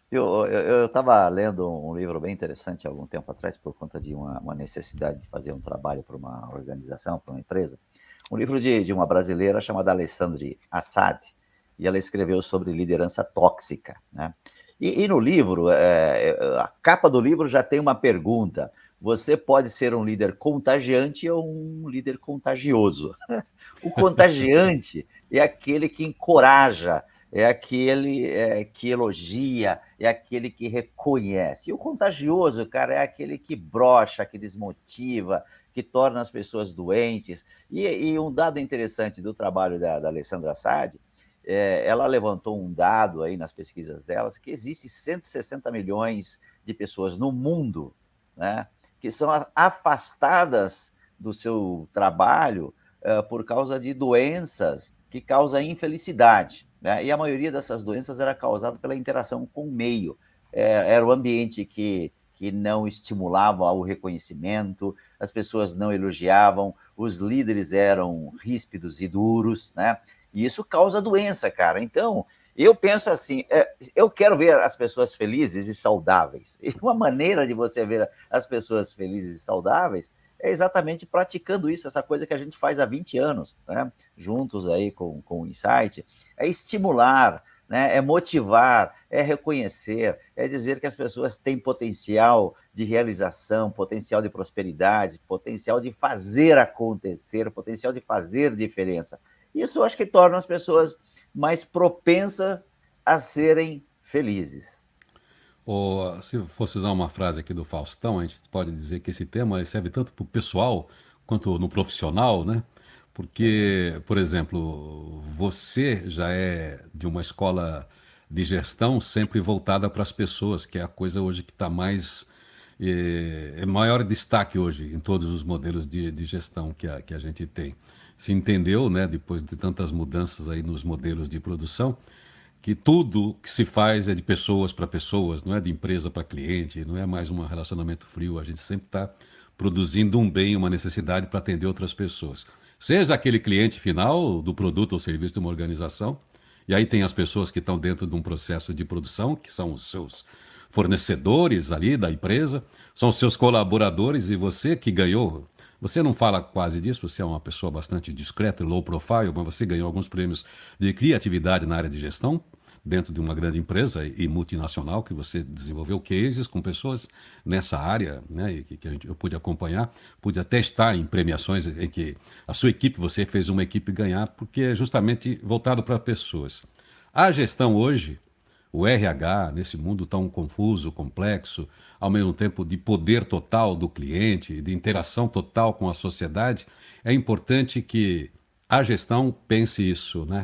Eu estava lendo um livro bem interessante há algum tempo atrás, por conta de uma, uma necessidade de fazer um trabalho para uma organização, para uma empresa. Um livro de, de uma brasileira chamada Alessandra Assad, e ela escreveu sobre liderança tóxica, né? E, e no livro, é, a capa do livro já tem uma pergunta: você pode ser um líder contagiante ou um líder contagioso? O contagiante é aquele que encoraja, é aquele é, que elogia, é aquele que reconhece. E o contagioso, cara, é aquele que brocha, que desmotiva, que torna as pessoas doentes. E, e um dado interessante do trabalho da, da Alessandra Assad, é, ela levantou um dado aí nas pesquisas delas, que existe cento e sessenta milhões de pessoas no mundo, né, que são afastadas do seu trabalho uh, por causa de doenças que causam infelicidade, né? E a maioria dessas doenças era causada pela interação com o meio. É, era o ambiente que, que não estimulava o reconhecimento, as pessoas não elogiavam, os líderes eram ríspidos e duros, né? E isso causa doença, cara. Então, eu penso assim, é, eu quero ver as pessoas felizes e saudáveis. E uma maneira de você ver as pessoas felizes e saudáveis é exatamente praticando isso, essa coisa que a gente faz há vinte anos, né? Juntos aí com, com o Insight, é estimular, né? É motivar, é reconhecer, é dizer que as pessoas têm potencial de realização, potencial de prosperidade, potencial de fazer acontecer, potencial de fazer diferença. Isso eu acho que torna as pessoas mais propensas a serem felizes. Ou, se fosse usar uma frase aqui do Faustão, a gente pode dizer que esse tema serve tanto para o pessoal quanto no profissional, né? Porque, por exemplo, você já é de uma escola de gestão sempre voltada para as pessoas, que é a coisa hoje que está mais é, é maior destaque hoje em todos os modelos de, de gestão que a, que a gente tem. Se entendeu, né, depois de tantas mudanças aí nos modelos de produção, que tudo que se faz é de pessoas para pessoas, não é de empresa para cliente, não é mais um relacionamento frio, a gente sempre está produzindo um bem, uma necessidade para atender outras pessoas. Seja aquele cliente final do produto ou serviço de uma organização, e aí tem as pessoas que estão dentro de um processo de produção, que são os seus fornecedores ali da empresa, são os seus colaboradores, e você que ganhou. Você não fala quase disso, você é uma pessoa bastante discreta, low profile, mas você ganhou alguns prêmios de criatividade na área de gestão, dentro de uma grande empresa e multinacional, que você desenvolveu cases com pessoas nessa área, né, e que, que a gente, eu pude acompanhar, pude até estar em premiações em que a sua equipe, você fez uma equipe ganhar, porque é justamente voltado para pessoas. A gestão hoje, o R H, nesse mundo tão confuso, complexo, ao mesmo tempo de poder total do cliente, de interação total com a sociedade, é importante que a gestão pense isso, né?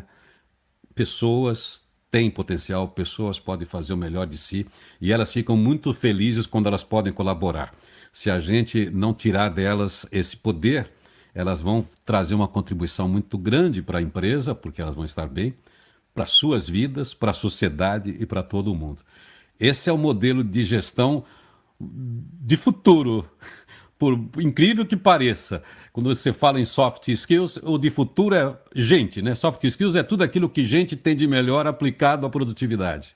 Pessoas têm potencial, pessoas podem fazer o melhor de si e elas ficam muito felizes quando elas podem colaborar. Se a gente não tirar delas esse poder, elas vão trazer uma contribuição muito grande para a empresa, porque elas vão estar bem, para suas vidas, para a sociedade e para todo mundo. Esse é o modelo de gestão de futuro, por incrível que pareça. Quando você fala em soft skills, o de futuro é gente, né? Soft skills é tudo aquilo que gente tem de melhor aplicado à produtividade.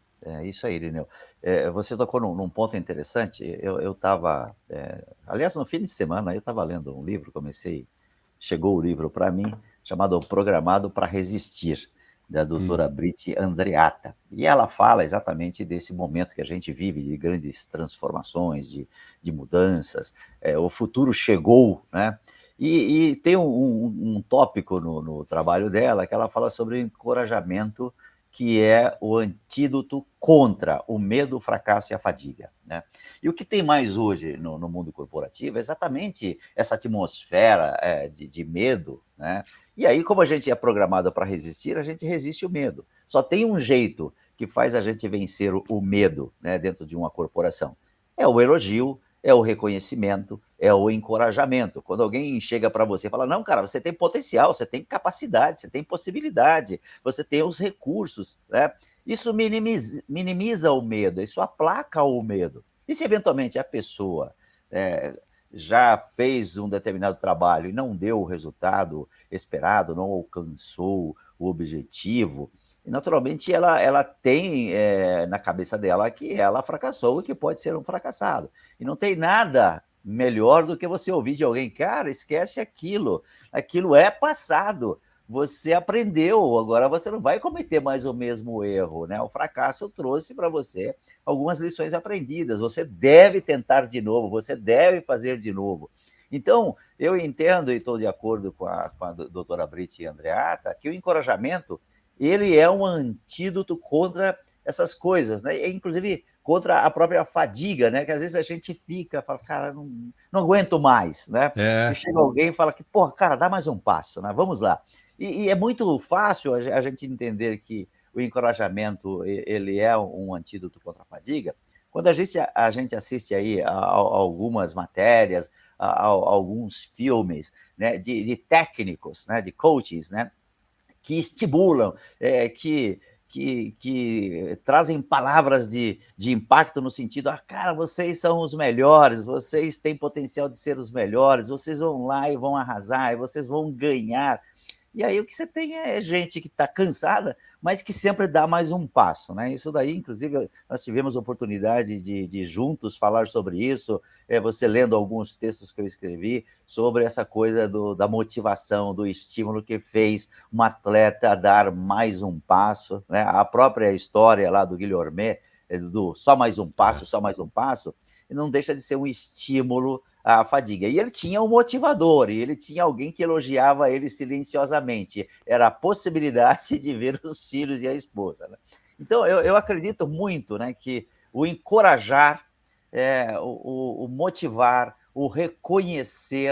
É isso aí, Irineu. É, você tocou num, num ponto interessante. Eu estava, é, aliás, no fim de semana, eu estava lendo um livro, comecei, chegou o livro para mim, chamado Programado para Resistir, da doutora hum. Brit Andreatta. E ela fala exatamente desse momento que a gente vive, de grandes transformações, de, de mudanças. É, o futuro chegou, né? E, e tem um, um, um tópico no, no trabalho dela que ela fala sobre o encorajamento, que é o antídoto contra o medo, o fracasso e a fadiga, né? E o que tem mais hoje no, no mundo corporativo é exatamente essa atmosfera é, de, de medo, né? E aí, como a gente é programado para resistir, a gente resiste o medo. Só tem um jeito que faz a gente vencer o, o medo, né, dentro de uma corporação. É o elogio, é o reconhecimento, é o encorajamento. Quando alguém chega para você e fala, não, cara, você tem potencial, você tem capacidade, você tem possibilidade, você tem os recursos, né? Isso minimiza, minimiza o medo, isso aplaca o medo. E se eventualmente a pessoa é, já fez um determinado trabalho e não deu o resultado esperado, não alcançou o objetivo, naturalmente ela, ela tem é, na cabeça dela que ela fracassou e que pode ser um fracassado. E não tem nada melhor do que você ouvir de alguém, cara, esquece aquilo, aquilo é passado, você aprendeu, agora você não vai cometer mais o mesmo erro, né? O fracasso trouxe para você algumas lições aprendidas, você deve tentar de novo, você deve fazer de novo. Então, eu entendo e estou de acordo com a, com a doutora Brit Andreatta, que o encorajamento, ele é um antídoto contra essas coisas, né? E, inclusive, contra a própria fadiga, né? Que às vezes a gente fica, fala, cara, não, não aguento mais, né? É. E chega alguém e fala que, porra, cara, dá mais um passo, né? Vamos lá. E, e é muito fácil a gente entender que o encorajamento, ele é um antídoto contra a fadiga. Quando a gente, a gente assiste aí a, a algumas matérias, a, a alguns filmes, né? De, de técnicos, né? De coaches, né? Que estimulam, é, que, que, que trazem palavras de, de impacto no sentido, ah, cara, vocês são os melhores, vocês têm potencial de ser os melhores, vocês vão lá e vão arrasar, e vocês vão ganhar. E aí o que você tem é gente que está cansada, mas que sempre dá mais um passo, né? Isso daí, inclusive, nós tivemos oportunidade de, de juntos falar sobre isso, é, você lendo alguns textos que eu escrevi sobre essa coisa do, da motivação, do estímulo que fez um atleta dar mais um passo, né? A própria história lá do Guilherme, do só mais um passo, só mais um passo, não deixa de ser um estímulo à fadiga. E ele tinha um motivador, e ele tinha alguém que elogiava ele silenciosamente. Era a possibilidade de ver os filhos e a esposa, né? Então, eu, eu acredito muito, né, que o encorajar, é, o, o motivar, o reconhecer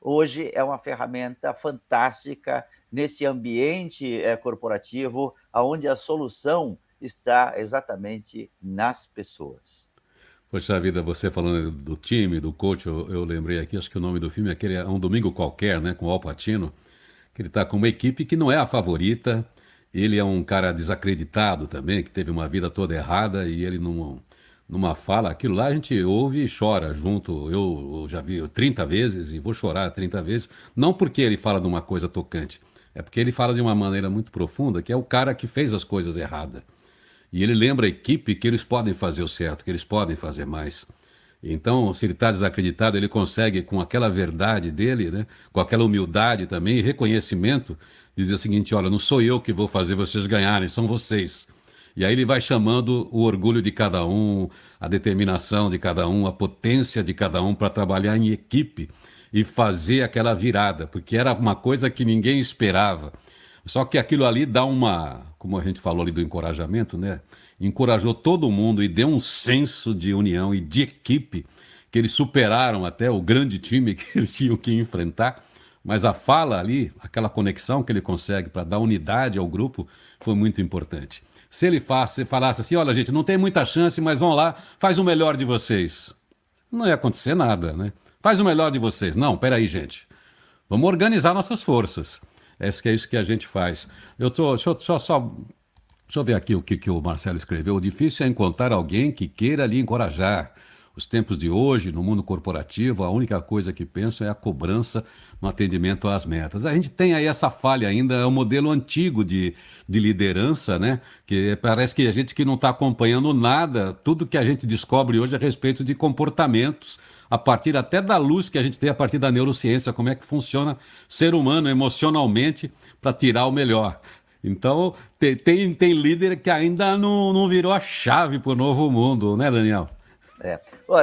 hoje é uma ferramenta fantástica nesse ambiente é, corporativo, onde a solução está exatamente nas pessoas. Poxa vida, você falando do time, do coach, eu, eu lembrei aqui, acho que o nome do filme é aquele é Um Domingo Qualquer, né, com o Al Pacino, que ele está com uma equipe que não é a favorita, ele é um cara desacreditado também, que teve uma vida toda errada, e ele num, numa fala, aquilo lá a gente ouve e chora junto, eu, eu já vi trinta vezes e vou chorar trinta vezes, não porque ele fala de uma coisa tocante, é porque ele fala de uma maneira muito profunda, que é o cara que fez as coisas erradas. E ele lembra a equipe que eles podem fazer o certo, que eles podem fazer mais. Então, se ele está desacreditado, ele consegue, com aquela verdade dele, né, com aquela humildade também e reconhecimento, dizer o seguinte: olha, não sou eu que vou fazer vocês ganharem, são vocês. E aí ele vai chamando o orgulho de cada um, a determinação de cada um, a potência de cada um para trabalhar em equipe e fazer aquela virada, porque era uma coisa que ninguém esperava. Só que aquilo ali dá uma, como a gente falou ali do encorajamento, né? Encorajou todo mundo e deu um senso de união e de equipe, que eles superaram até o grande time que eles tinham que enfrentar. Mas a fala ali, aquela conexão que ele consegue para dar unidade ao grupo, foi muito importante. Se ele faz, se falasse assim: olha, gente, não tem muita chance, mas vão lá, faz o melhor de vocês. Não ia acontecer nada, né? Faz o melhor de vocês. Não, peraí, gente. Vamos organizar nossas forças. É isso que, é isso que a gente faz. Eu tô, deixa, eu, deixa, eu só, deixa eu ver aqui o que, que o Marcelo escreveu. O difícil é encontrar alguém que queira lhe encorajar. Os tempos de hoje, no mundo corporativo, a única coisa que penso é a cobrança no atendimento às metas. A gente tem aí essa falha ainda, é um modelo antigo de, de liderança, né? Que parece que a gente que não está acompanhando nada, tudo que a gente descobre hoje a respeito de comportamentos, a partir até da luz que a gente tem a partir da neurociência, como é que funciona ser humano emocionalmente para tirar o melhor. Então, tem, tem, tem líder que ainda não, não virou a chave para o novo mundo, né, Daniel? É,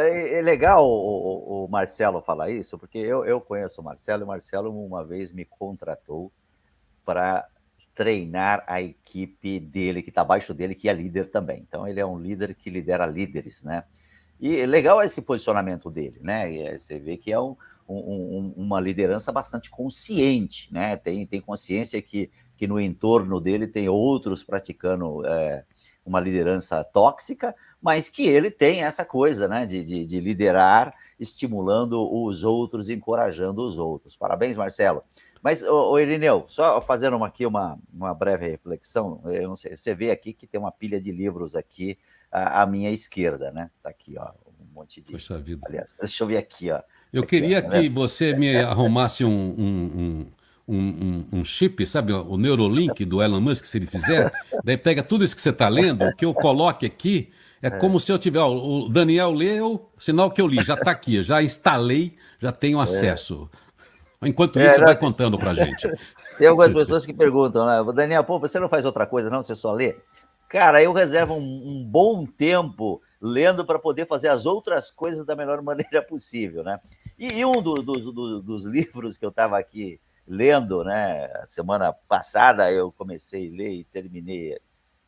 é legal o, o, o Marcelo falar isso, porque eu, eu conheço o Marcelo, e o Marcelo uma vez me contratou para treinar a equipe dele, que está abaixo dele, que é líder também. Então, ele é um líder que lidera líderes, né? E legal esse posicionamento dele, né? E você vê que é um, um, uma liderança bastante consciente, né? Tem, tem consciência que, que no entorno dele tem outros praticando é, uma liderança tóxica, mas que ele tem essa coisa, né, de, de, de liderar, estimulando os outros, encorajando os outros. Parabéns, Marcelo. Mas, ô, ô Irineu, só fazendo uma, aqui uma, uma breve reflexão, eu não sei, você vê aqui que tem uma pilha de livros aqui à, à minha esquerda, né? Tá aqui, ó, um monte de... Poxa vida. Aliás, deixa eu ver aqui, ó. Eu aqui, queria ó, que né? você me arrumasse um... um, um... Um, um, um chip, sabe, o Neurolink do Elon Musk, se ele fizer, daí pega tudo isso que você está lendo, que eu coloque aqui, é como se eu tiver, ó, o Daniel leu, sinal que eu li, já está aqui, já instalei, já tenho acesso. Enquanto isso, É, não, vai contando pra gente. Tem algumas pessoas que perguntam, né, Daniel, pô, você não faz outra coisa não, você só lê? Cara, eu reservo um, um bom tempo lendo para poder fazer as outras coisas da melhor maneira possível, né? E, e um do, do, do, dos livros que eu estava aqui lendo, né? A semana passada eu comecei a ler e terminei,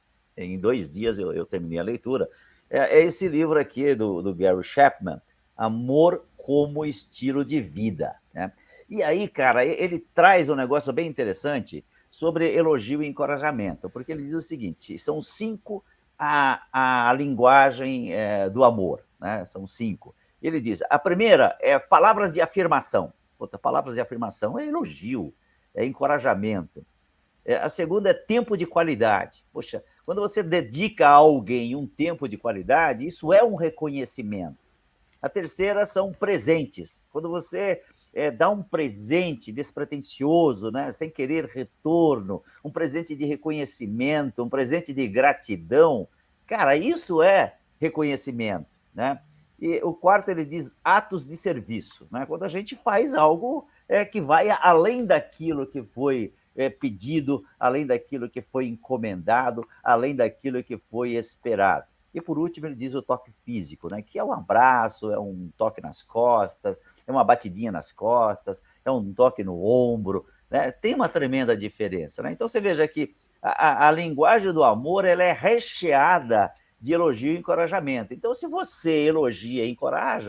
em dois dias eu, eu terminei a leitura, é, é esse livro aqui do, do Gary Chapman, Amor como Estilo de Vida, né? E aí, cara, ele traz um negócio bem interessante sobre elogio e encorajamento, porque ele diz o seguinte, são cinco a, a linguagem é, do amor, né? São cinco. Ele diz, a primeira é palavras de afirmação. Outra, palavras de afirmação é elogio, é encorajamento. É, a segunda é tempo de qualidade. Poxa, quando você dedica a alguém um tempo de qualidade, isso é um reconhecimento. A terceira são presentes. Quando você é, dá um presente despretensioso, né, sem querer retorno, um presente de reconhecimento, um presente de gratidão, cara, isso é reconhecimento, né? E o quarto, ele diz atos de serviço, né? Quando a gente faz algo é, que vai além daquilo que foi é, pedido, além daquilo que foi encomendado, além daquilo que foi esperado. E, por último, ele diz o toque físico, né? Que é um abraço, é um toque nas costas, é uma batidinha nas costas, é um toque no ombro, né? Tem uma tremenda diferença, né? Então, você veja que a, a, a linguagem do amor ela é recheada de elogio e encorajamento. Então, se você elogia e encoraja,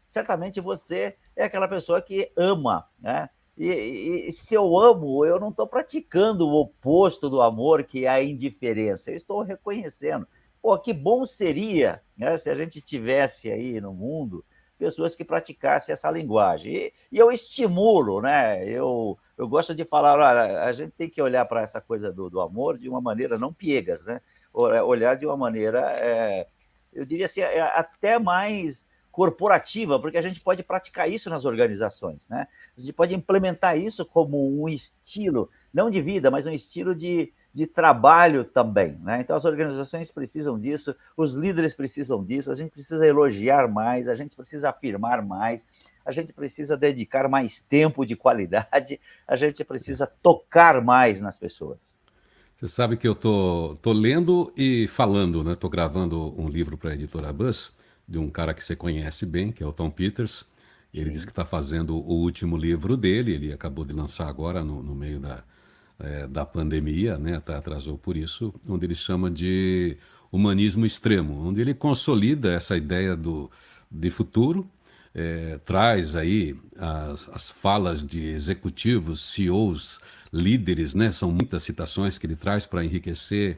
certamente você é aquela pessoa que ama, né? E, e, e se eu amo, eu não estou praticando o oposto do amor, que é a indiferença. Eu estou reconhecendo. Pô, que bom seria, né, se a gente tivesse aí no mundo pessoas que praticassem essa linguagem. E, e eu estimulo, né? Eu, eu gosto de falar, olha, a gente tem que olhar para essa coisa do, do amor de uma maneira não piegas, né? Olhar de uma maneira, é, eu diria assim, é, até mais corporativa, porque a gente pode praticar isso nas organizações, né? A gente pode implementar isso como um estilo, não de vida, mas um estilo de, de trabalho também, né? Então as organizações precisam disso, os líderes precisam disso, a gente precisa elogiar mais, a gente precisa afirmar mais, a gente precisa dedicar mais tempo de qualidade, a gente precisa tocar mais nas pessoas. Você sabe que eu tô, tô lendo e falando, né? Tô gravando um livro para a editora Buzz, de um cara que você conhece bem, que é o Tom Peters. Ele disse que está fazendo o último livro dele, ele acabou de lançar agora no, no meio da, é, da pandemia, né? Tá, atrasou por isso, onde ele chama de humanismo extremo, onde ele consolida essa ideia do, de futuro, é, traz aí as, as falas de executivos, C E Os, líderes, né? São muitas citações que ele traz para enriquecer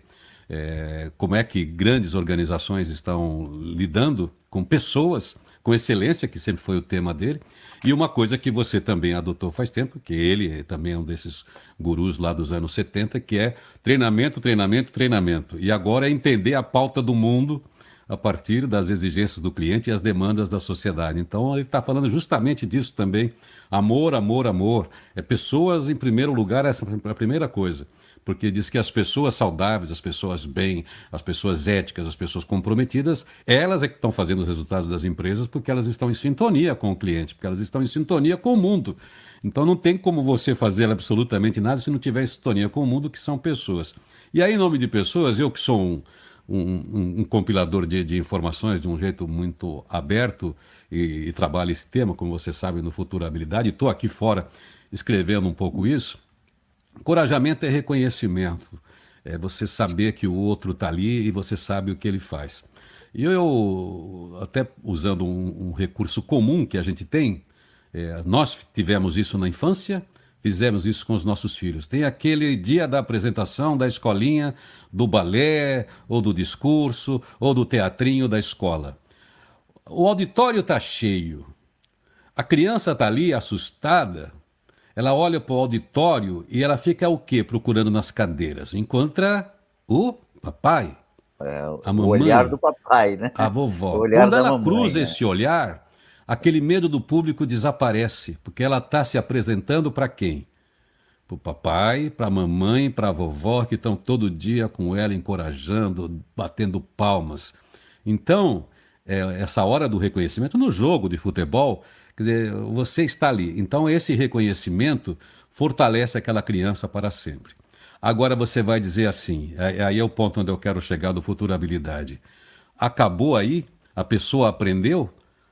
é, como é que grandes organizações estão lidando com pessoas com excelência, que sempre foi o tema dele, e uma coisa que você também adotou faz tempo, que ele também é um desses gurus lá dos anos setenta, que é treinamento, treinamento, treinamento. E agora é entender a pauta do mundo a partir das exigências do cliente e as demandas da sociedade. Então ele está falando justamente disso também. Amor, amor, amor. É pessoas em primeiro lugar, essa é a primeira coisa. Porque diz que as pessoas saudáveis, as pessoas bem, as pessoas éticas, as pessoas comprometidas, elas é que estão fazendo os resultados das empresas porque elas estão em sintonia com o cliente, porque elas estão em sintonia com o mundo. Então não tem como você fazer absolutamente nada se não tiver em sintonia com o mundo, que são pessoas. E aí, em nome de pessoas, eu que sou um, um, um, um compilador de, de informações de um jeito muito aberto e, e trabalho esse tema, como você sabe, no Futurabilidade, e estou aqui fora escrevendo um pouco isso. Encorajamento é reconhecimento, é você saber que o outro está ali e você sabe o que ele faz. E eu, até usando um, um recurso comum que a gente tem, é, nós tivemos isso na infância, fizemos isso com os nossos filhos. Tem aquele dia da apresentação da escolinha, do balé, ou do discurso, ou do teatrinho da escola. O auditório está cheio, a criança está ali assustada. Ela olha para o auditório e ela fica o quê? Procurando nas cadeiras. Encontra o papai, é, a mamãe, o olhar do papai, né? a vovó. Quando ela mamãe, cruza né? esse olhar, aquele medo do público desaparece, porque ela está se apresentando para quem? Para o papai, para a mamãe, para a vovó, que estão todo dia com ela, encorajando, batendo palmas. Então, é, essa hora do reconhecimento no jogo de futebol, quer dizer, você está ali. Então, esse reconhecimento fortalece aquela criança para sempre. Agora você vai dizer assim, aí é o ponto onde eu quero chegar do Futurabilidade. Acabou aí? A pessoa aprendeu?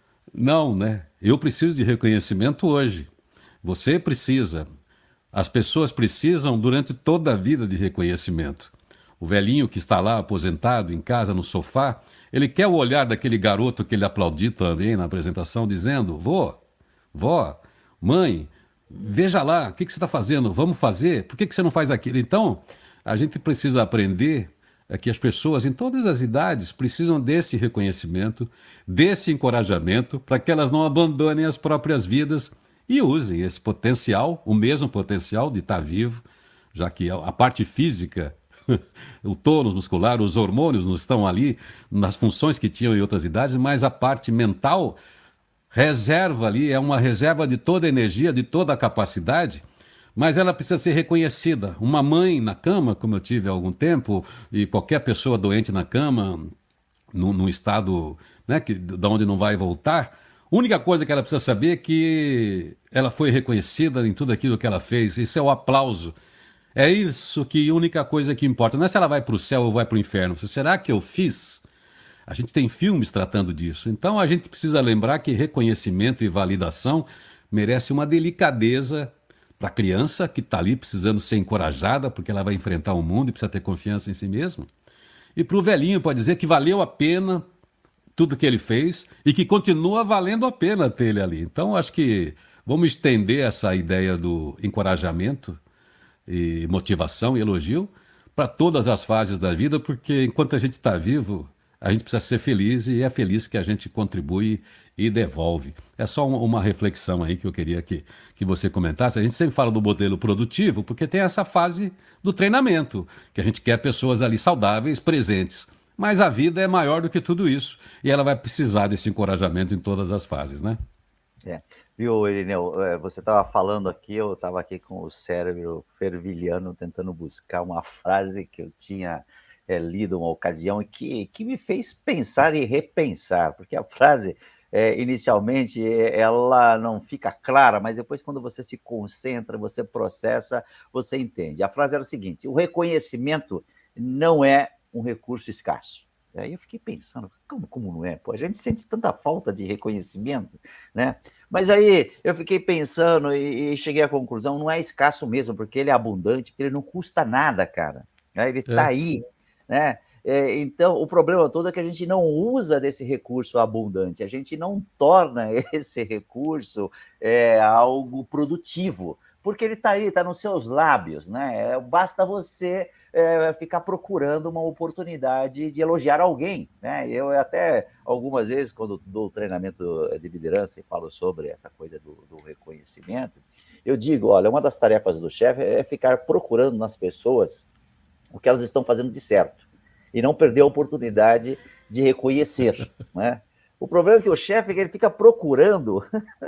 Não, né? Eu preciso de reconhecimento hoje. Você precisa. As pessoas precisam durante toda a vida de reconhecimento. O velhinho que está lá aposentado em casa no sofá, ele quer o olhar daquele garoto que ele aplaudiu também na apresentação, dizendo: vó, vó, mãe, veja lá, o que, que você está fazendo? Vamos fazer? Por que, que você não faz aquilo? Então, a gente precisa aprender é, que as pessoas em todas as idades precisam desse reconhecimento, desse encorajamento, para que elas não abandonem as próprias vidas e usem esse potencial, o mesmo potencial de estar vivo, já que a parte física, o tônus muscular, os hormônios não estão ali nas funções que tinham em outras idades, mas a parte mental reserva ali, é uma reserva de toda a energia, de toda a capacidade, mas ela precisa ser reconhecida. Uma mãe na cama, como eu tive há algum tempo, e qualquer pessoa doente na cama, num, num estado, né, que, de onde não vai voltar, a única coisa que ela precisa saber é que ela foi reconhecida em tudo aquilo que ela fez. Isso é o aplauso. É isso que a única coisa que importa. Não é se ela vai para o céu ou vai para o inferno. Será que eu fiz? A gente tem filmes tratando disso. Então a gente precisa lembrar que reconhecimento e validação merece uma delicadeza para a criança que está ali precisando ser encorajada porque ela vai enfrentar o mundo e precisa ter confiança em si mesmo. E para o velhinho pode dizer que valeu a pena tudo que ele fez e que continua valendo a pena ter ele ali. Então, acho que vamos estender essa ideia do encorajamento e motivação e elogio para todas as fases da vida, porque enquanto a gente está vivo, a gente precisa ser feliz e é feliz que a gente contribui e devolve. É só um- uma reflexão aí que eu queria que, que você comentasse. A gente sempre fala do modelo produtivo, porque tem essa fase do treinamento, que a gente quer pessoas ali saudáveis, presentes. Mas a vida é maior do que tudo isso e ela vai precisar desse encorajamento em todas as fases, né? É. Viu, Irineu, é, você estava falando aqui, eu estava aqui com o cérebro fervilhando, tentando buscar uma frase que eu tinha é, lido uma ocasião e que, que me fez pensar e repensar, porque a frase, é, inicialmente, é, ela não fica clara, mas depois, quando você se concentra, você processa, você entende. A frase era a seguinte: o reconhecimento não é um recurso escasso. Aí eu fiquei pensando, como, como não é? Pô, a gente sente tanta falta de reconhecimento, né? Mas aí eu fiquei pensando e, e cheguei à conclusão, não é escasso mesmo, porque ele é abundante, porque ele não custa nada, cara. Né? Ele está É. aí, né? É, então, o problema todo é que a gente não usa desse recurso abundante, a gente não torna esse recurso é, algo produtivo, porque ele está aí, está nos seus lábios, né? É, basta você é, ficar procurando uma oportunidade de elogiar alguém, né? Eu até, algumas vezes, quando dou treinamento de liderança e falo sobre essa coisa do, do reconhecimento, eu digo, olha, uma das tarefas do chefe é ficar procurando nas pessoas o que elas estão fazendo de certo e não perder a oportunidade de reconhecer, né? O problema é que o chefe ele fica procurando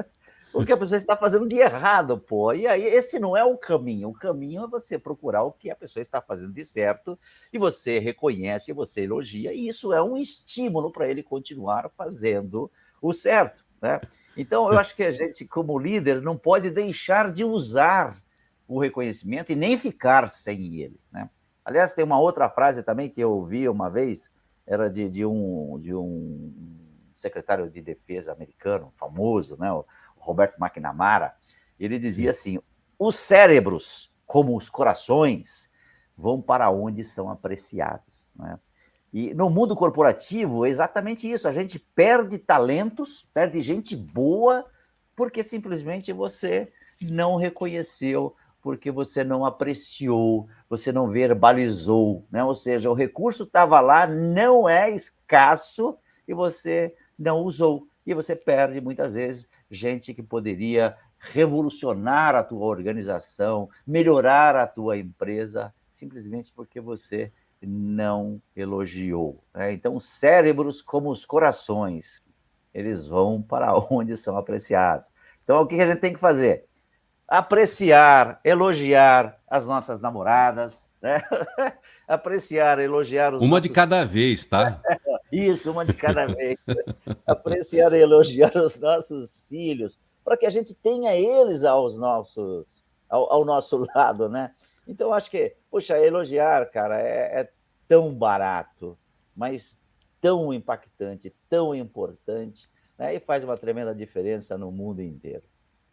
o que a pessoa está fazendo de errado, pô. E aí, esse não é o caminho. O caminho é você procurar o que a pessoa está fazendo de certo e você reconhece, você elogia, e isso é um estímulo para ele continuar fazendo o certo, né? Então, eu acho que a gente, como líder, não pode deixar de usar o reconhecimento e nem ficar sem ele, né? Aliás, tem uma outra frase também que eu ouvi uma vez, era de, de, um, de um secretário de defesa americano, famoso, né? O Robert McNamara. Ele dizia assim: os cérebros, como os corações, vão para onde são apreciados, né? E no mundo corporativo é exatamente isso, a gente perde talentos, perde gente boa, porque simplesmente você não reconheceu, porque você não apreciou, você não verbalizou, né? Ou seja, o recurso estava lá, não é escasso, e você não usou. E você perde, muitas vezes, gente que poderia revolucionar a tua organização, melhorar a tua empresa, simplesmente porque você não elogiou, né? Então, cérebros como os corações, eles vão para onde são apreciados. Então, o que a gente tem que fazer? Apreciar, elogiar as nossas namoradas, né? Apreciar, elogiar os Uma nossos... de cada vez, tá? Isso, uma de cada vez. Apreciar e elogiar os nossos filhos, para que a gente tenha eles aos nossos, ao, ao nosso lado, né? Então, acho que, poxa, elogiar, cara, é, é tão barato, mas tão impactante, tão importante, né? E faz uma tremenda diferença no mundo inteiro.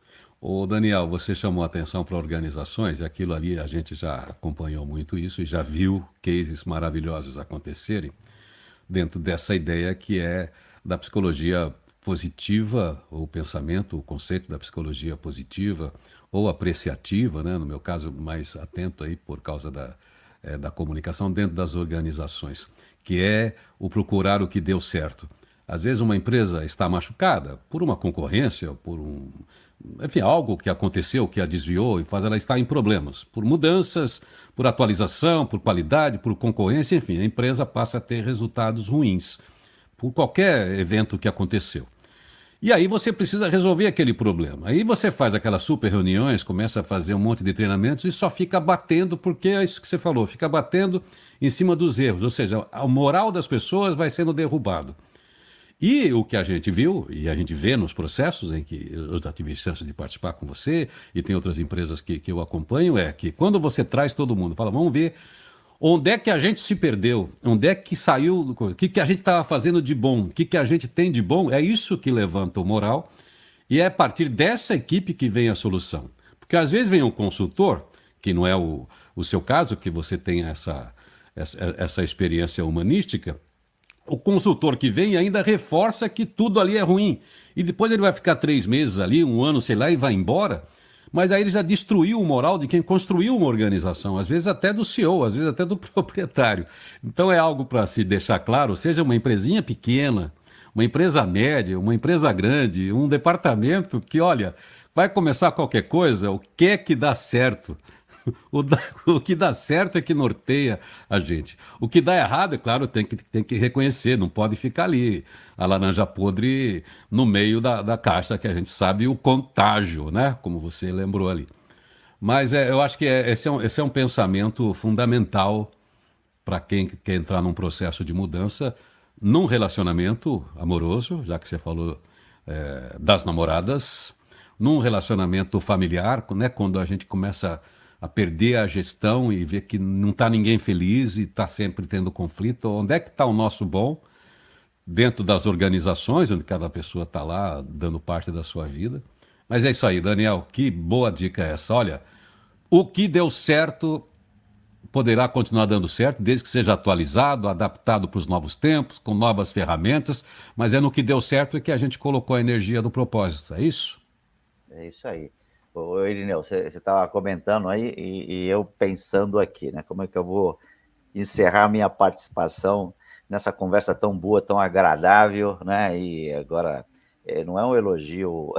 Ô Daniel, você chamou a atenção para organizações, e aquilo ali a gente já acompanhou muito isso e já viu cases maravilhosos acontecerem dentro dessa ideia que é da psicologia positiva, ou pensamento, o conceito da psicologia positiva ou apreciativa, né? No meu caso, mais atento aí por causa da, é, da comunicação dentro das organizações, que é o procurar o que deu certo. Às vezes uma empresa está machucada por uma concorrência, por um, enfim, algo que aconteceu, que a desviou e faz ela estar em problemas, por mudanças, por atualização, por qualidade, por concorrência, enfim, a empresa passa a ter resultados ruins por qualquer evento que aconteceu. E aí você precisa resolver aquele problema. Aí você faz aquelas super reuniões, começa a fazer um monte de treinamentos e só fica batendo, porque é isso que você falou, fica batendo em cima dos erros, ou seja, a moral das pessoas vai sendo derrubado. E o que a gente viu, e a gente vê nos processos em que eu já tive chance de participar com você, e tem outras empresas que, que eu acompanho, é que quando você traz todo mundo, fala, vamos ver onde é que a gente se perdeu, onde é que saiu, o que, que a gente estava fazendo de bom, o que, que a gente tem de bom, é isso que levanta o moral, e é a partir dessa equipe que vem a solução. Porque às vezes vem um consultor, que não é o, o seu caso, que você tem essa, essa, essa experiência humanística, o consultor que vem ainda reforça que tudo ali é ruim. E depois ele vai ficar três meses ali, um ano, sei lá, e vai embora. Mas aí ele já destruiu o moral de quem construiu uma organização, às vezes até do C E O, às vezes até do proprietário. Então é algo para se deixar claro, seja uma empresinha pequena, uma empresa média, uma empresa grande, um departamento que, olha, vai começar qualquer coisa, o que é que dá certo? O, da, o que dá certo é que norteia a gente. O que dá errado, é claro, tem que, tem que reconhecer, não pode ficar ali a laranja podre no meio da, da caixa, que a gente sabe o contágio, né? Como você lembrou ali. Mas é, eu acho que é, esse, é um, esse é um pensamento fundamental para quem quer entrar num processo de mudança, num relacionamento amoroso, já que você falou é, das namoradas, num relacionamento familiar, né? Quando a gente começa a perder a gestão e ver que não está ninguém feliz e está sempre tendo conflito. Onde é que está o nosso bom? Dentro das organizações, onde cada pessoa está lá dando parte da sua vida. Mas é isso aí, Daniel, que boa dica é essa. Olha, o que deu certo poderá continuar dando certo, desde que seja atualizado, adaptado para os novos tempos, com novas ferramentas, mas é no que deu certo que a gente colocou a energia do propósito, é isso? É isso aí. Ô, Irineu, você estava comentando aí e, e eu pensando aqui, né? Como é que eu vou encerrar minha participação nessa conversa tão boa, tão agradável, né? E agora, é, não é um elogio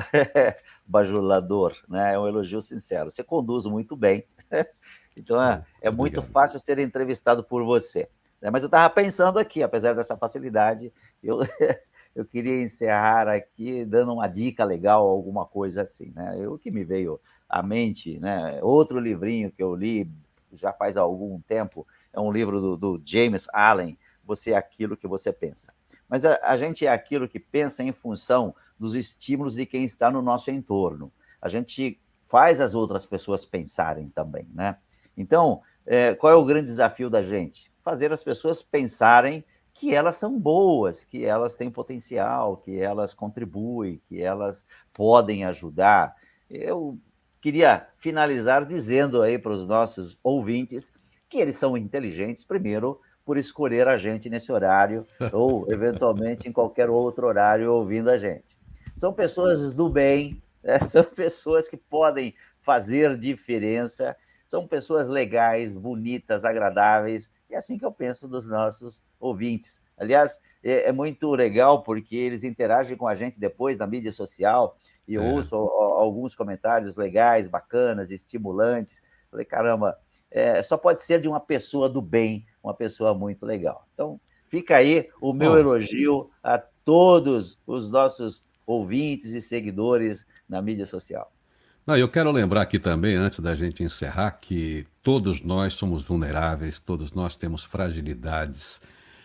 bajulador, né? É um elogio sincero. Você conduz muito bem, então é, é muito fácil ser entrevistado por você. Né? Mas eu estava pensando aqui, apesar dessa facilidade, eu... eu queria encerrar aqui dando uma dica legal, alguma coisa assim, né? O que me veio à mente, né? Outro livrinho que eu li já faz algum tempo, é um livro do, do James Allen, Você é Aquilo que Você Pensa. Mas a, a gente é aquilo que pensa em função dos estímulos de quem está no nosso entorno. A gente faz as outras pessoas pensarem também, né? Então, é, qual é o grande desafio da gente? Fazer as pessoas pensarem que elas são boas, que elas têm potencial, que elas contribuem, que elas podem ajudar. Eu queria finalizar dizendo aí para os nossos ouvintes que eles são inteligentes, primeiro, por escolher a gente nesse horário, ou, eventualmente, em qualquer outro horário ouvindo a gente. São pessoas do bem, né? São pessoas que podem fazer diferença, são pessoas legais, bonitas, agradáveis. É assim que eu penso dos nossos ouvintes. Aliás, é, é muito legal porque eles interagem com a gente depois na mídia social e eu é. ouço ó, alguns comentários legais, bacanas, estimulantes. Falei, caramba, é, só pode ser de uma pessoa do bem, uma pessoa muito legal. Então, fica aí o meu oh. elogio a todos os nossos ouvintes e seguidores na mídia social. Não, eu quero lembrar aqui também, antes da gente encerrar, que todos nós somos vulneráveis, todos nós temos fragilidades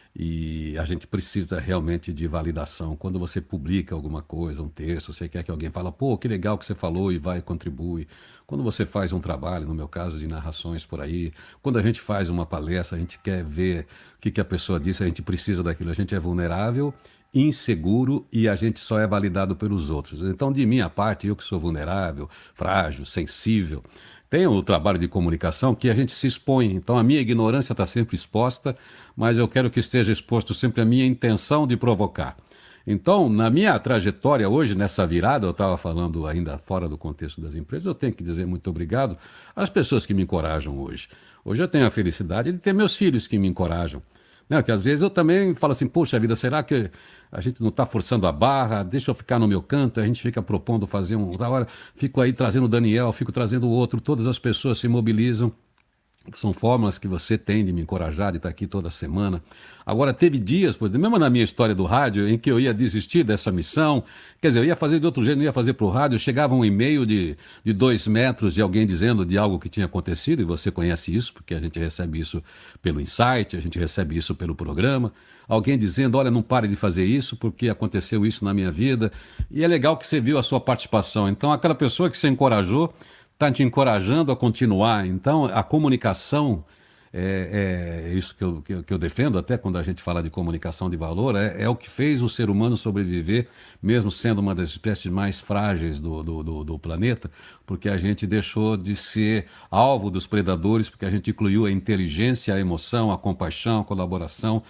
e a gente precisa realmente de validação. Quando você publica alguma coisa, um texto, você quer que alguém fale, pô, que legal que você falou e vai e contribui. Quando você faz um trabalho, no meu caso, de narrações por aí, quando a gente faz uma palestra, a gente quer ver o que, que a pessoa disse, a gente precisa daquilo, a gente é vulnerável, inseguro e a gente só é validado pelos outros. Então, de minha parte, eu que sou vulnerável, frágil, sensível, tenho o trabalho de comunicação que a gente se expõe. Então, a minha ignorância está sempre exposta, mas eu quero que esteja exposto sempre a minha intenção de provocar. Então, na minha trajetória hoje, nessa virada, eu estava falando ainda fora do contexto das empresas, eu tenho que dizer muito obrigado às pessoas que me encorajam hoje. Hoje eu tenho a felicidade de ter meus filhos que me encorajam. Não, que às vezes eu também falo assim, poxa vida, será que a gente não está forçando a barra? Deixa eu ficar no meu canto, a gente fica propondo fazer um... Agora fico aí trazendo o Daniel, fico trazendo o outro, todas as pessoas se mobilizam. São fórmulas que você tem de me encorajar, de estar aqui toda semana. Agora, teve dias, por exemplo, mesmo na minha história do rádio, em que eu ia desistir dessa missão. Quer dizer, eu ia fazer de outro jeito, não ia fazer para o rádio. Chegava um e-mail de, de dois metros de alguém dizendo de algo que tinha acontecido, e você conhece isso, porque a gente recebe isso pelo Insight, a gente recebe isso pelo programa. Alguém dizendo, olha, não pare de fazer isso, porque aconteceu isso na minha vida. E é legal que você viu a sua participação. Então, aquela pessoa que você encorajou está te encorajando a continuar. Então, a comunicação, é, é isso que eu, que, que eu defendo, até quando a gente fala de comunicação de valor, é, é o que fez o ser humano sobreviver, mesmo sendo uma das espécies mais frágeis do, do, do, do planeta, porque a gente deixou de ser alvo dos predadores, porque a gente incluiu a inteligência, a emoção, a compaixão, a colaboração,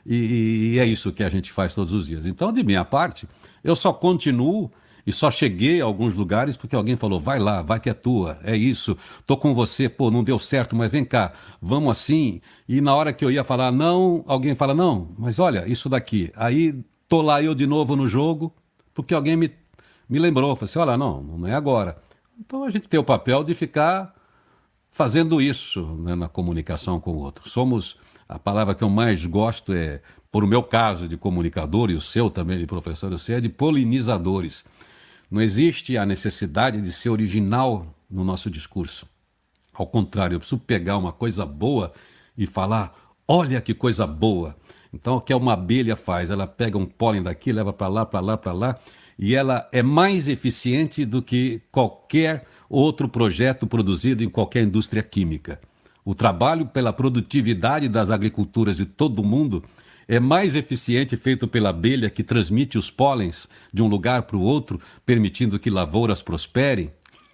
E, e é isso que a gente faz todos os dias. Então, de minha parte, eu só continuo e só cheguei a alguns lugares porque alguém falou, vai lá, vai que é tua, é isso, tô com você, pô, não deu certo, mas vem cá, vamos assim. E na hora que eu ia falar não, alguém fala, não, mas olha, isso daqui. Aí tô lá eu de novo no jogo, porque alguém me, me lembrou, falei assim, olha, não, não é agora. Então a gente tem o papel de ficar fazendo isso, né, na comunicação com o outro. Somos, a palavra que eu mais gosto é, por o meu caso de comunicador e o seu também de professor, eu sei, é de polinizadores. Não existe a necessidade de ser original no nosso discurso. Ao contrário, eu preciso pegar uma coisa boa e falar, olha que coisa boa. Então, o que uma abelha faz? Ela pega um pólen daqui, leva para lá, para lá, para lá, e ela é mais eficiente do que qualquer outro projeto produzido em qualquer indústria química. O trabalho pela produtividade das agriculturas de todo o mundo é mais eficiente feito pela abelha que transmite os pólens de um lugar para o outro, permitindo que lavouras prosperem,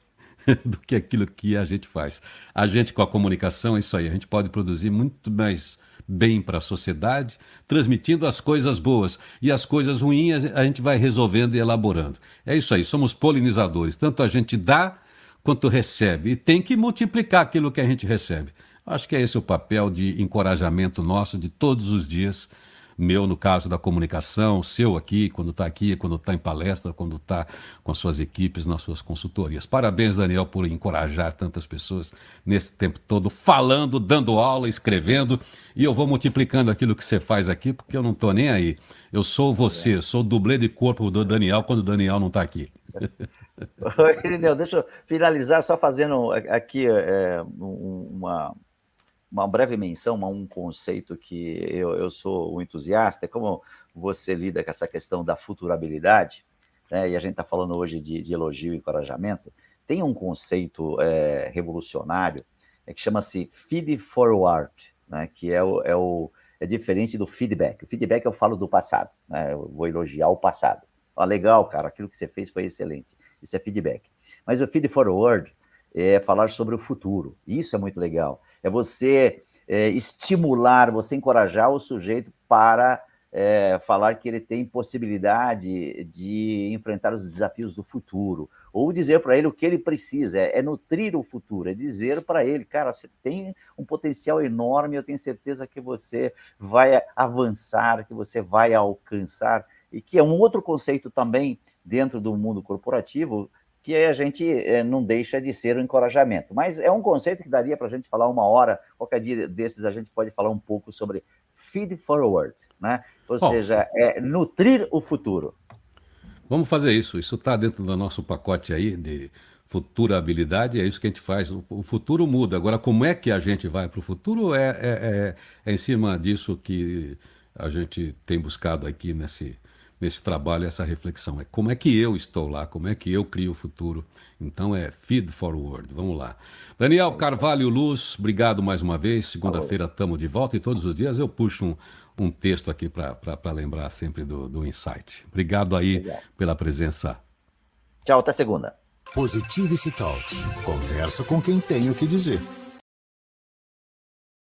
do que aquilo que a gente faz. A gente, com a comunicação, é isso aí. A gente pode produzir muito mais bem para a sociedade, transmitindo as coisas boas. E as coisas ruins a gente vai resolvendo e elaborando. É isso aí, somos polinizadores. Tanto a gente dá quanto recebe. E tem que multiplicar aquilo que a gente recebe. Acho que é esse o papel de encorajamento nosso de todos os dias, meu no caso da comunicação, seu aqui, quando está aqui, quando está em palestra, quando está com as suas equipes, nas suas consultorias. Parabéns, Daniel, por encorajar tantas pessoas nesse tempo todo, falando, dando aula, escrevendo, e eu vou multiplicando aquilo que você faz aqui, porque eu não estou nem aí. Eu sou você, sou o dublê de corpo do Daniel quando o Daniel não está aqui. Oi, Irineu, deixa eu finalizar só fazendo aqui é, uma... uma breve menção a um conceito que eu, eu sou um entusiasta, é como você lida com essa questão da futurabilidade, né? E a gente está falando hoje de, de elogio e encorajamento. Tem um conceito é, revolucionário é, que chama-se feed forward, né? Que é, o, é, o, é diferente do feedback. O feedback eu falo do passado, né? Eu vou elogiar o passado. Ah, legal, cara, aquilo que você fez foi excelente. Isso é feedback. Mas o feed forward é falar sobre o futuro. Isso é muito legal. É você é, estimular, você encorajar o sujeito para é, falar que ele tem possibilidade de enfrentar os desafios do futuro, ou dizer para ele o que ele precisa, é, é nutrir o futuro, é dizer para ele, cara, você tem um potencial enorme, eu tenho certeza que você vai avançar, que você vai alcançar, e que é um outro conceito também dentro do mundo corporativo, que a gente é, não deixa de ser um encorajamento. Mas é um conceito que daria para a gente falar uma hora, qualquer dia desses a gente pode falar um pouco sobre feed forward, né? Ou oh. seja, é nutrir o futuro. Vamos fazer isso, isso está dentro do nosso pacote aí de futurabilidade, é isso que a gente faz. O, o futuro muda, agora como é que a gente vai para o futuro é, é, é, é em cima disso que a gente tem buscado aqui nesse... nesse trabalho, essa reflexão. É como é que eu estou lá, como é que eu crio o futuro. Então é feed forward. Vamos lá. Daniel Carvalho Luz, obrigado mais uma vez. Segunda-feira estamos de volta e todos os dias eu puxo um, um texto aqui para lembrar sempre do, do Insight. Obrigado aí Legal. Pela presença. Tchau, até segunda. Positivity Talks. Conversa com quem tem o que dizer.